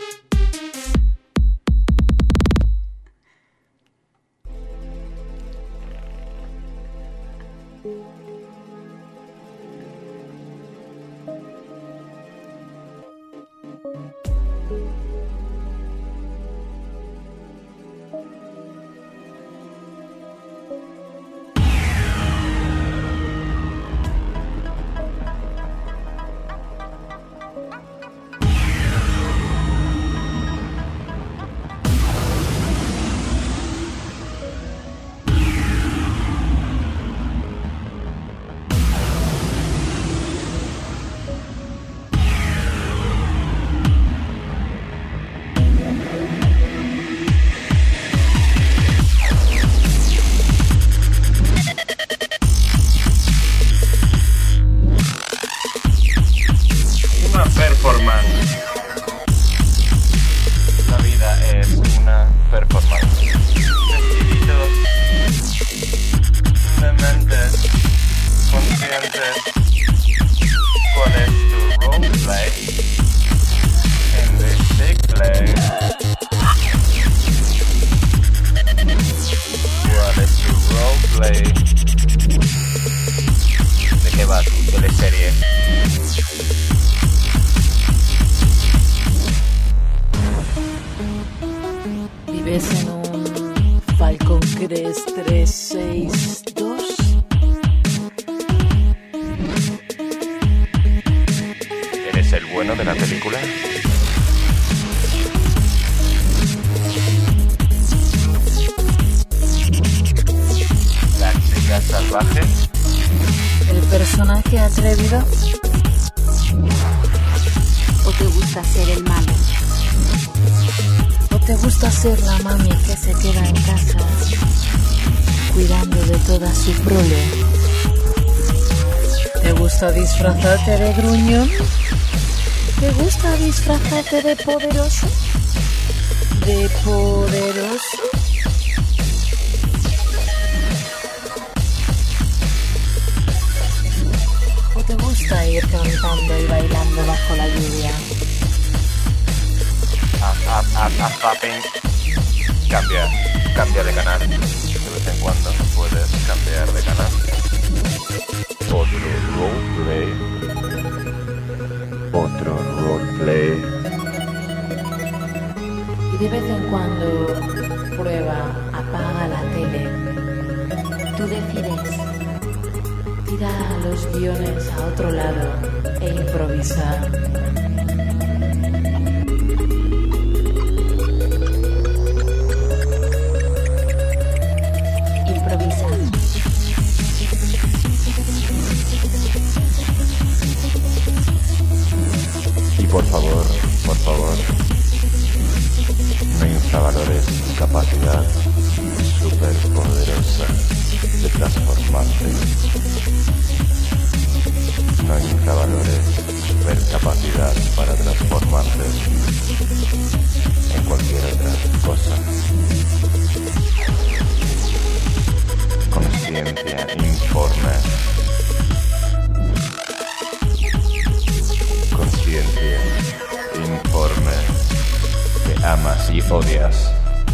La vida es una performance. Decidido, dementes, conscientes. ¿Cuál es tu roleplay? En this big play. ¿Cuál es tu roleplay? ¿De qué va tu teleserie? ¿Vives en un Falcon Crest trescientos sesenta y dos? ¿Eres el bueno de la película? ¿La chica salvaje? ¿El personaje atrevido? ¿O te gusta ser el malo? ¿O te gusta ser la mami que se queda en casa cuidando de toda su prole? ¿Te gusta disfrazarte de gruñón ¿Te gusta disfrazarte de poderoso? ¿De poderoso? ¿O te gusta ir cantando y bailando bajo la lluvia? Haz, haz, haz, haz zapping. Cambia, cambia de canal. De vez en cuando puedes cambiar de canal. Otro roleplay. Otro roleplay. Y de vez en cuando prueba, apaga la tele. Tú decides. Tira los guiones a otro lado e improvisa. Improvisa. Y por favor, por favor, no infravalores tu capacidad superpoderosa de transformarte. No infravalores tu supercapacidad para transformarte en cualquier otra cosa. Consciencia informe. Consciencia informe. Que amas y odias.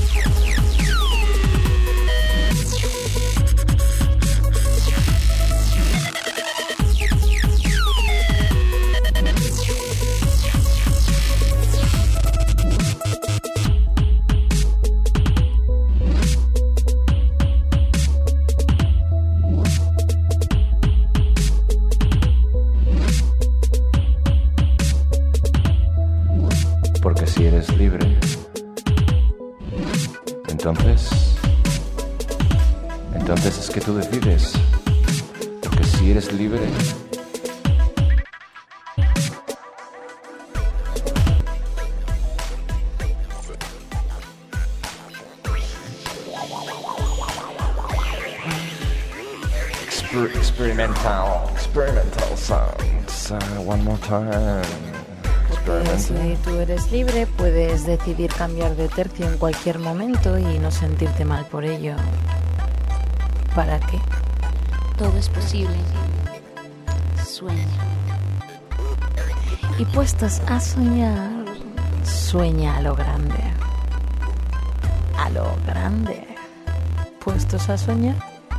Porque si eres libre, entonces, entonces es que tú decides. Porque si eres libre, Exper- experimental, experimental sounds. Uh, one more time. Porque si tú eres libre, puedes decidir cambiar de tercio en cualquier momento y no sentirte mal por ello. ¿Para qué? Todo es posible. Sueña. Y puestos a soñar, sueña a lo grande. A lo grande. ¿Puestos a soñar?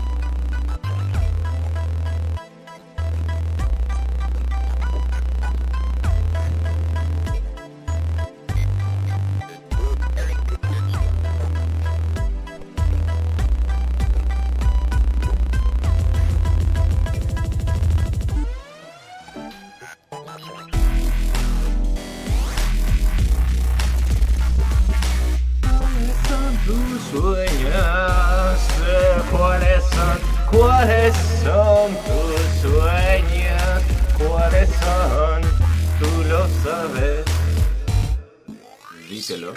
Sueños, ¿cuáles son? ¿Cuáles son tus sueños? ¿Cuáles son? Tú lo sabes. Díselo.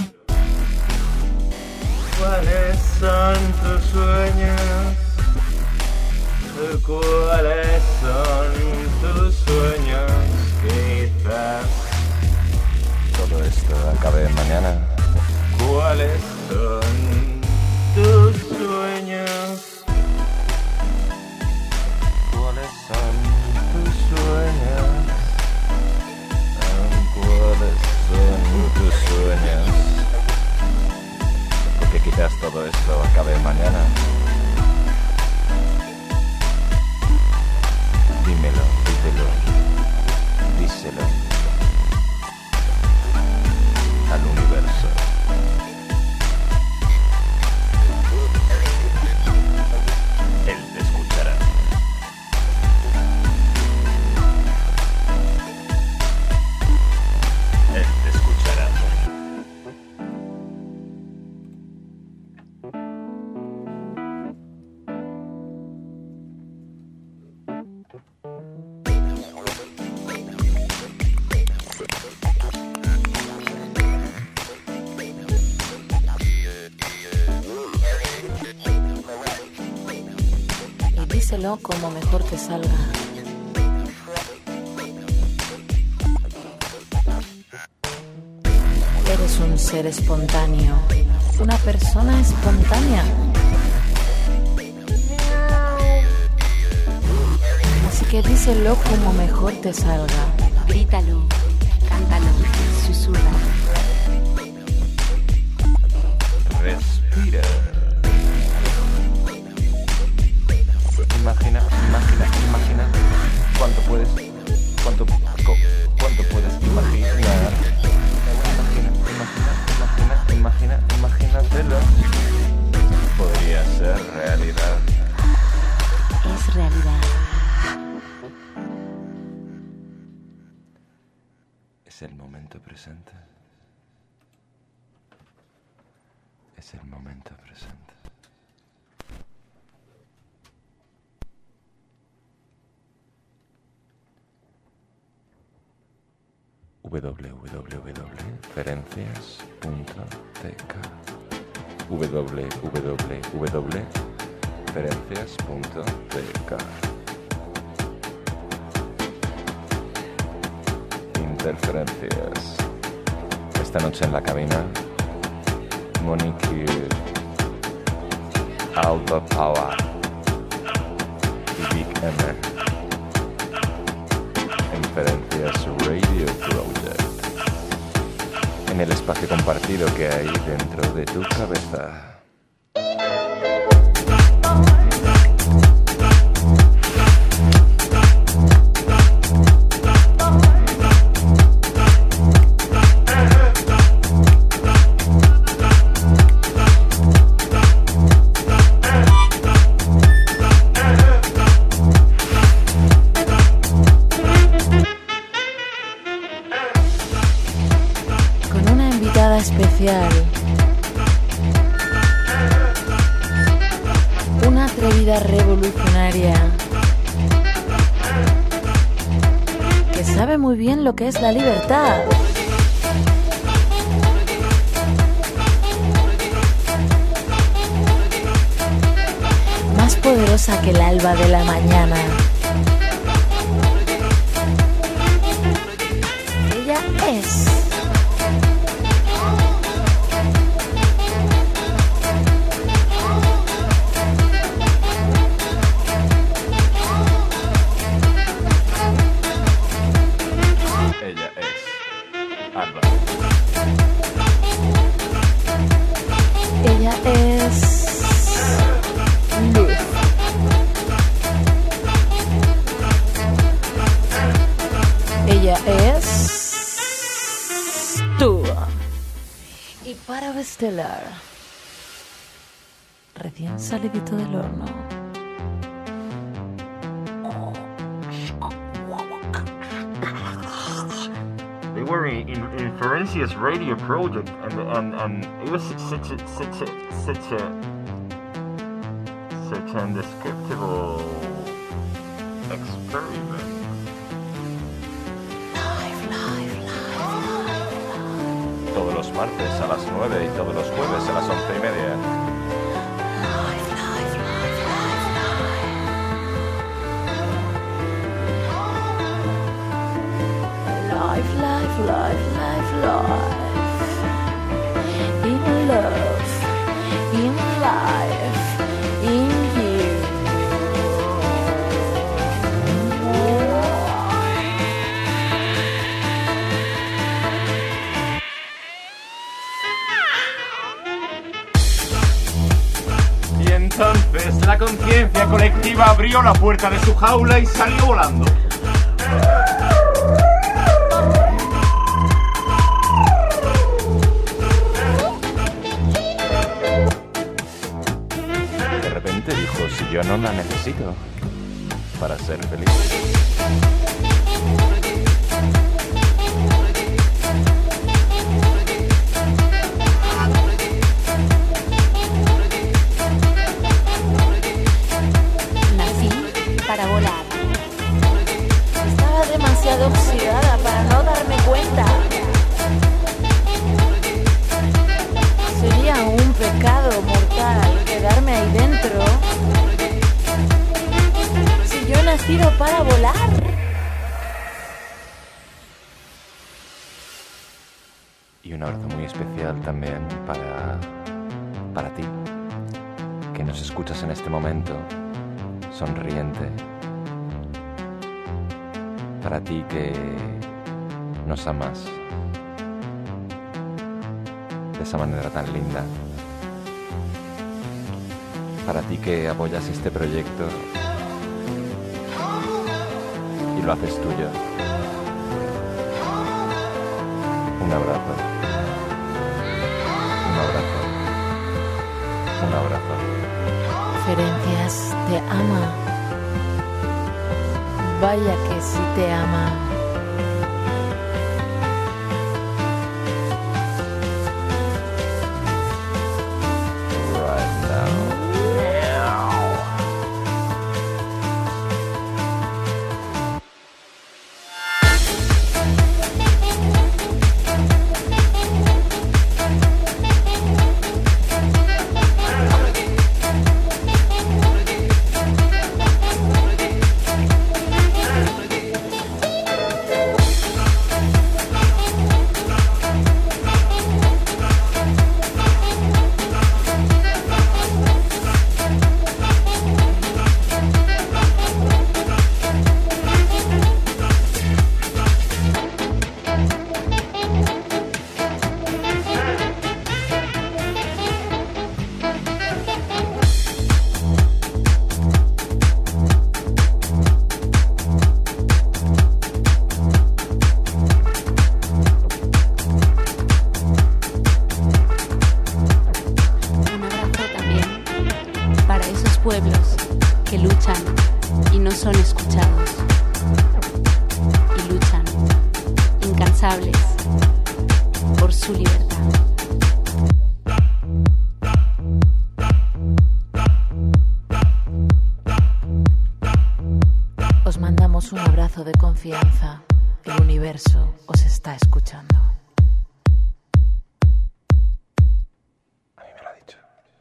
¿Cuáles son tus sueños? ¿Cuáles son tus sueños? Quizás todo esto acabe mañana. ¿cuáles son tus sueños? ¿Cuáles son tus sueños? ¿Cuáles son tus sueños? Porque quizás todo esto acabe mañana. Dímelo, díselo, díselo al universo. Él te escuchará. Él te escuchará. Díselo como mejor te salga. ser espontáneo, una persona espontánea. Así que díselo como mejor te salga. Grítalo, cántalo, susurra. Respira. Imagina, imagina, imagina cuánto puedes, cuánto, cuánto puedes imaginar. Imagina, imagina, imagina, imagina, imagínatelo. Podría ser realidad. Es realidad. Es el momento presente. Es el momento presente. w w w punto ferencias punto t k w w w punto ferencias punto t k Interferencias. Esta noche en la cabina, Monique, Alba Power y Big M. Inferencias Radio Project. En el espacio compartido que hay dentro de tu cabeza. Especial, una atrevida revolucionaria que sabe muy bien lo que es la libertad. Más poderosa que el alba de la mañana. Ella es Stellar, recién salidito del horno. They were in, in, in Ferencias Radio Project, and and and it was such a such a such a such an indescribable experiment. Todos los martes a las nueve y todos los jueves a las once y media. Life, life, life, life, life. In love, in life, in you. Entonces la conciencia colectiva abrió la puerta de su jaula y salió volando. De repente dijo, si yo no la necesito para ser feliz. Para volar. Estaba demasiado oxidada para no darme cuenta. Sería un pecado mortal quedarme ahí dentro. Si yo he nacido para volar. que nos escuchas en este momento, sonriente, para ti que nos amas de esa manera tan linda, para ti que apoyas este proyecto y lo haces tuyo. Un abrazo, un abrazo, un abrazo. Ferencias te ama, vaya que sí te ama. Right now. pueblos que luchan y no son escuchados, y luchan, incansables, por su libertad. Os mandamos un abrazo de confianza. El universo os está escuchando. A mí me lo ha dicho.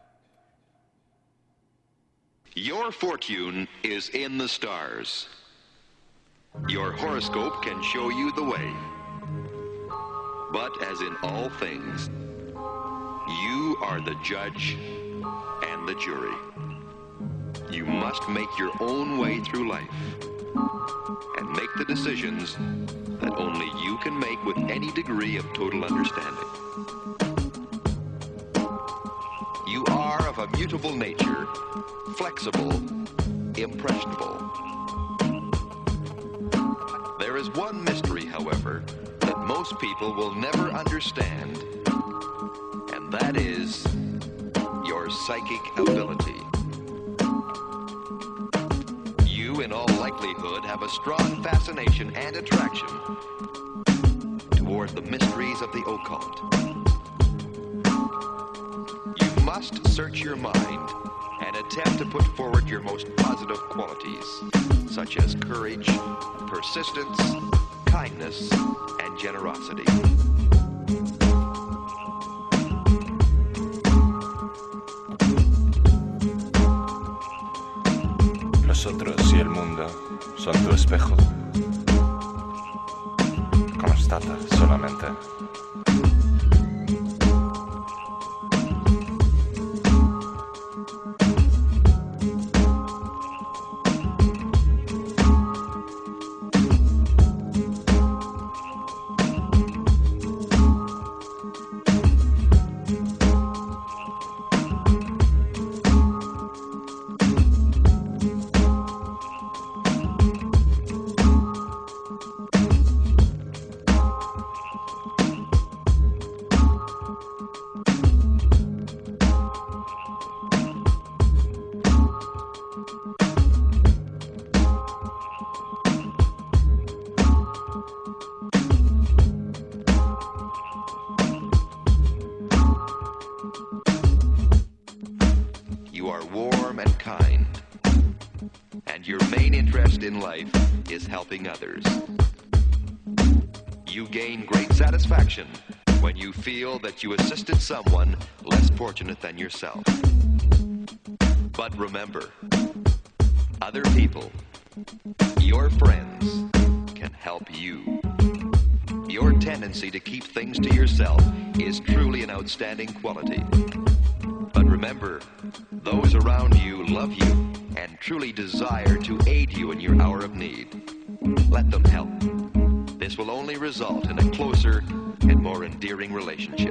Your fortune is in the stars. Your horoscope can show you the way. But as in all things, you are the judge and the jury. You must make your own way through life and make the decisions that only you can make with any degree of total understanding. You are of a mutable nature, flexible, impressionable. There is one mystery, however, that most people will never understand, and that is your psychic ability. You, in all likelihood, have a strong fascination and attraction toward the mysteries of the occult. You must search your mind and attempt to put forward your most positive qualities, such as courage, persistence, kindness, and generosity. Nosotros y el mundo son tu espejo. Constata solamente. You are warm and kind, and your main interest in life is helping others. You gain great satisfaction when you feel that you assisted someone less fortunate than yourself. But remember, other people, your friends, can help you. Your tendency to keep things to yourself is truly an outstanding quality. But remember, those around you love you and truly desire to aid you in your hour of need. Let them help. This will only result in a closer and more endearing relationship.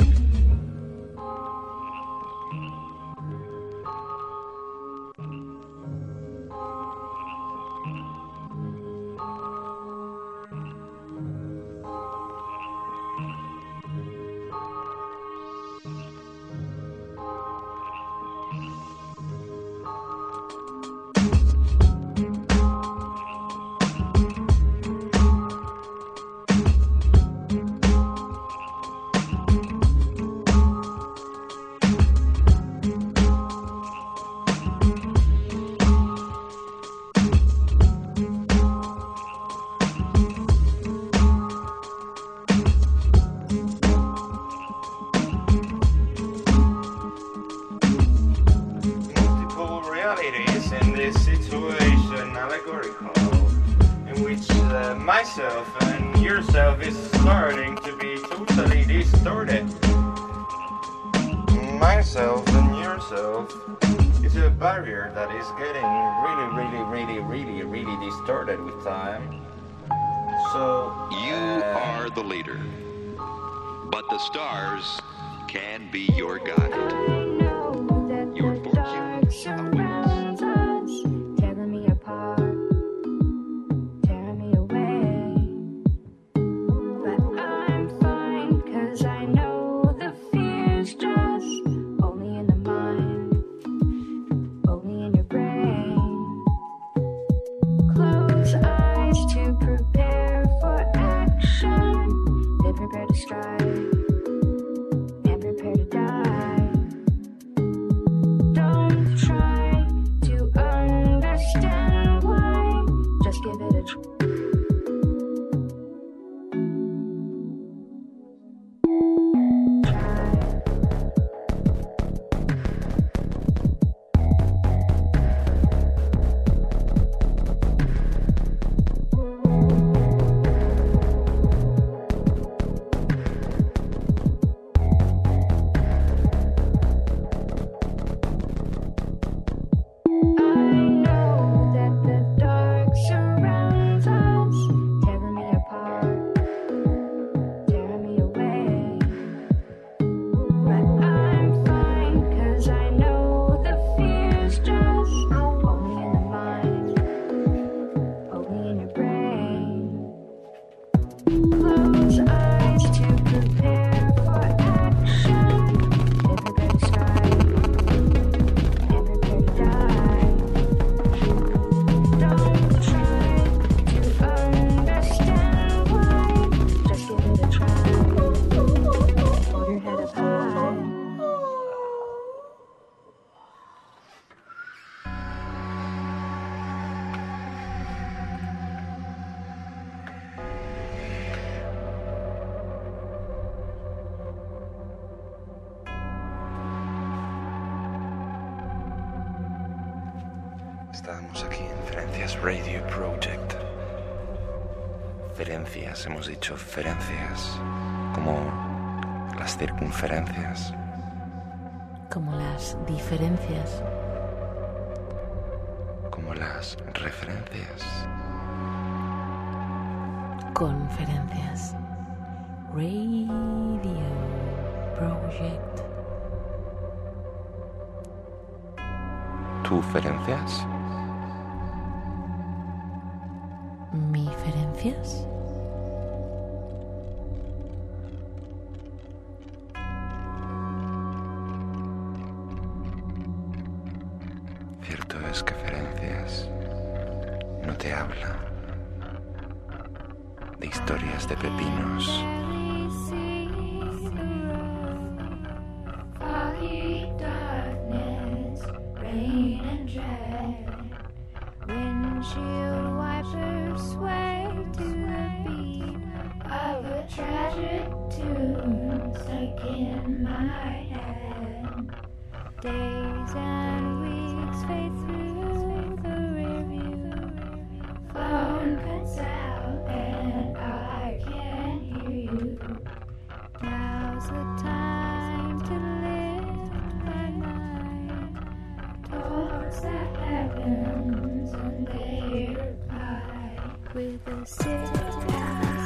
Estamos aquí en Ferencias Radio Project. Ferencias, hemos dicho Ferencias, como las circunferencias. Como las diferencias. Como las referencias. Conferencias. Radio Project. ¿Tú Ferencias? ¿Mi Ferencias? Cierto es que Ferencias no te habla de historias de pepinos. Windshield wipers sway to the beat of a tragic tune stuck in my head. Days and weeks fade through the rearview. Phone cuts out and I can't hear you. Now's the time to lift my mind. with a sick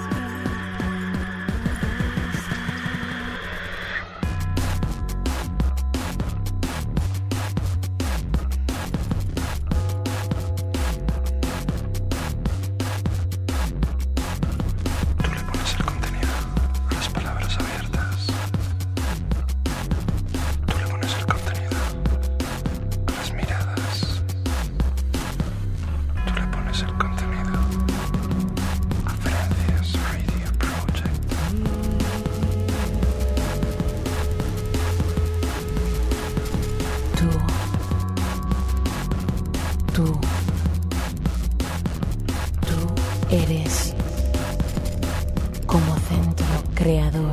eres como centro creador.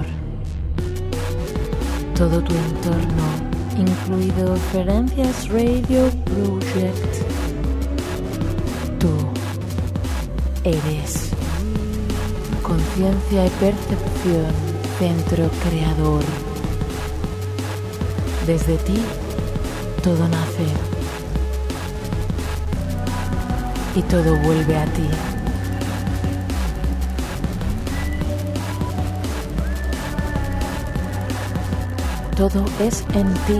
Todo tu entorno, incluido Ferencias Radio Project. Tú eres conciencia y percepción, centro creador. Desde ti todo nace y todo vuelve a ti. Todo es en ti.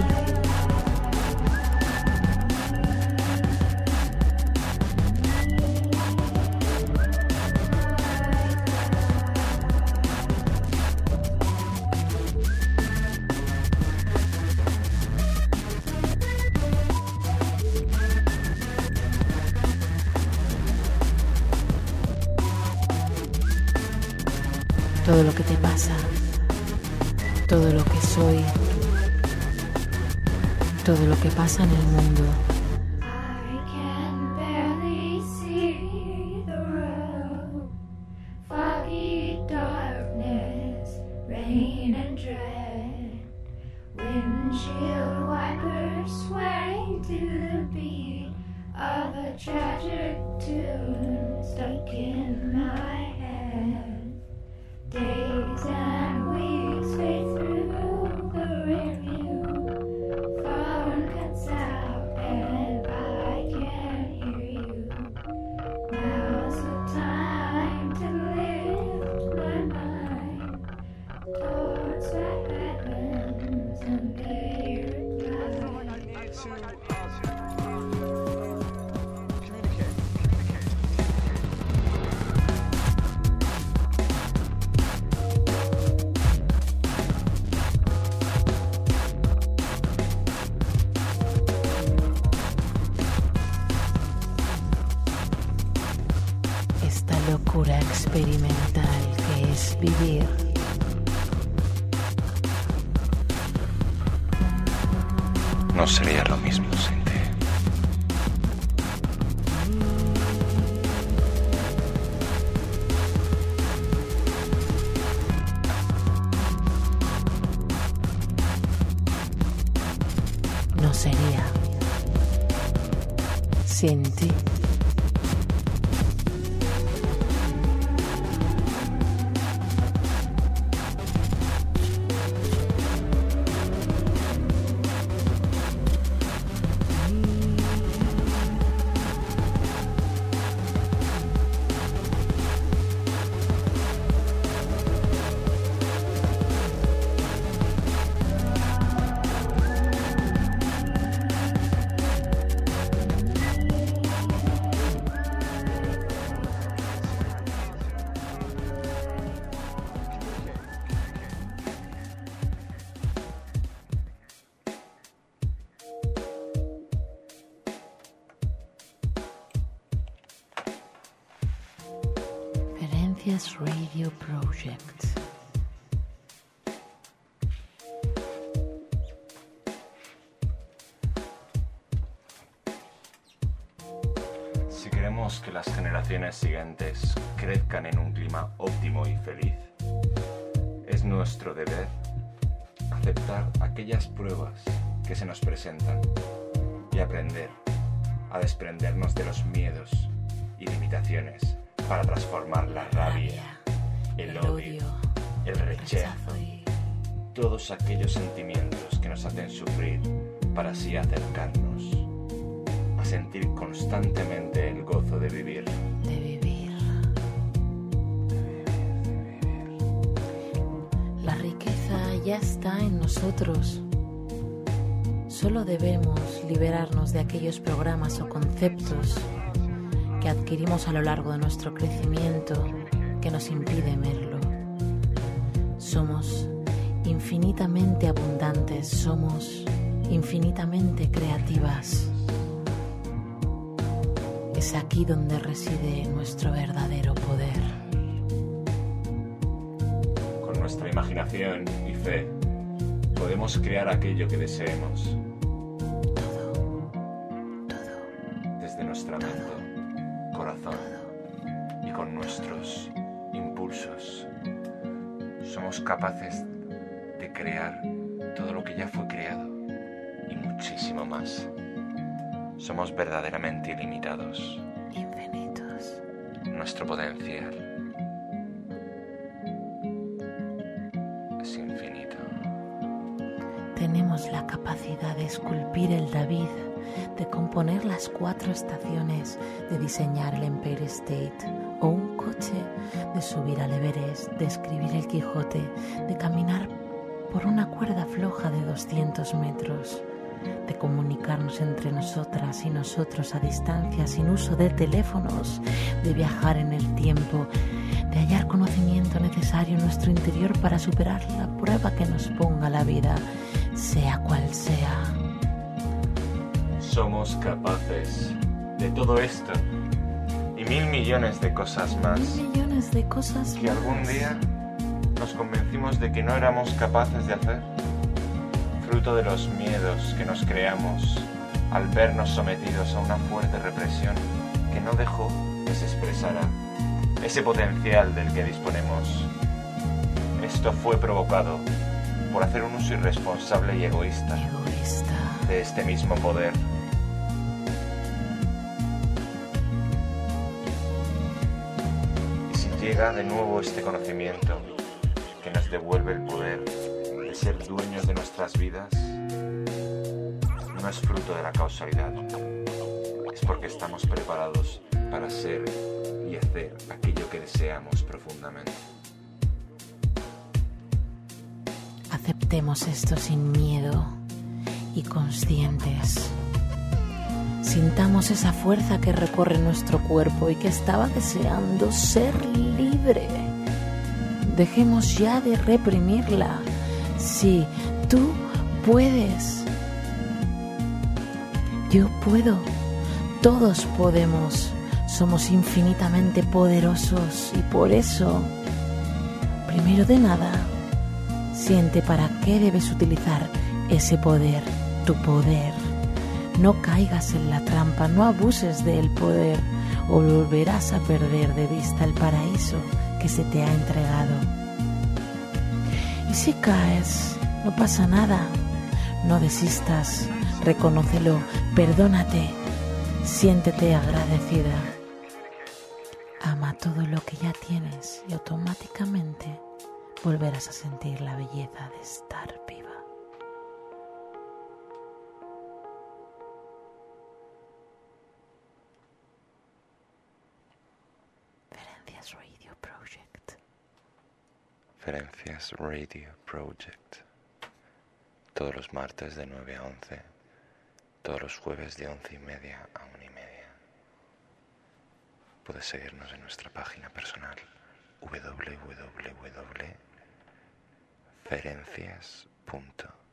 Todo lo que te pasa, todo lo que soy, todo lo que pasa en el mundo. I can barely see the road. Foggy darkness, rain and dread. Windshield wipers sway to the beat of a tragic tune stuck in my head. Days and weeks fade through the rearview. Phone cuts out and I can't hear you. Now's the time to lift my mind towards the heavens and be replied. Locura experimental que es vivir. No sería lo mismo sin ti. No sería sin ti. Radio Project. Si queremos que las generaciones siguientes crezcan en un clima óptimo y feliz, es nuestro deber aceptar aquellas pruebas que se nos presentan y aprender a desprendernos de los miedos y limitaciones para transformar la rabia, el odio, el rechazo, todos aquellos sentimientos que nos hacen sufrir para así acercarnos a sentir constantemente el gozo de vivir. De vivir. La riqueza ya está en nosotros. Solo debemos liberarnos de aquellos programas o conceptos que adquirimos a lo largo de nuestro crecimiento que nos impiden verlo. Somos infinitamente abundantes, somos infinitamente creativas. Es aquí donde reside nuestro verdadero poder. Con nuestra imaginación y fe podemos crear aquello que deseemos. Todo, todo. Desde nuestra mente, corazón y con nuestros impulsos. Somos capaces de crear todo lo que ya fue creado y muchísimo más. Somos verdaderamente ilimitados. Infinitos. Nuestro potencial es infinito. Tenemos la capacidad de esculpir el David, de componer las cuatro estaciones, de diseñar el Empire State o un coche, de subir al Everest, de escribir el Quijote, de caminar por una cuerda floja de doscientos metros, de comunicarnos entre nosotras y nosotros a distancia sin uso de teléfonos, de viajar en el tiempo, de hallar conocimiento necesario en nuestro interior para superar la prueba que nos ponga la vida, sea cual sea. Somos capaces de todo esto y mil millones de cosas más Mil millones de cosas que más. algún día nos convencimos de que no éramos capaces de hacer, fruto de los miedos que nos creamos al vernos sometidos a una fuerte represión que no dejó que se expresara ese potencial del que disponemos. Esto fue provocado por hacer un uso irresponsable y egoísta Egoísta. de este mismo poder. Y si llega de nuevo este conocimiento que nos devuelve el poder de ser dueños de nuestras vidas, no es fruto de la causalidad, es porque estamos preparados para ser y hacer aquello que deseamos profundamente. Aceptemos esto sin miedo y conscientes. Sintamos esa fuerza que recorre nuestro cuerpo y que estaba deseando ser libre. Dejemos ya de reprimirla. Sí, tú puedes. Yo puedo. Todos podemos. Somos infinitamente poderosos y por eso, primero de nada, siente para qué debes utilizar ese poder, tu poder. No caigas en la trampa, no abuses del poder o volverás a perder de vista el paraíso que se te ha entregado. Y si caes, no pasa nada, no desistas, reconócelo, perdónate, siéntete agradecida. Ama todo lo que ya tienes y automáticamente volverás a sentir la belleza de estar viva. Ferencias Radio Project. Ferencias Radio Project. Todos los martes de nueve a once. Todos los jueves de once y media a una y media. Puedes seguirnos en nuestra página personal w w w punto ferencias punto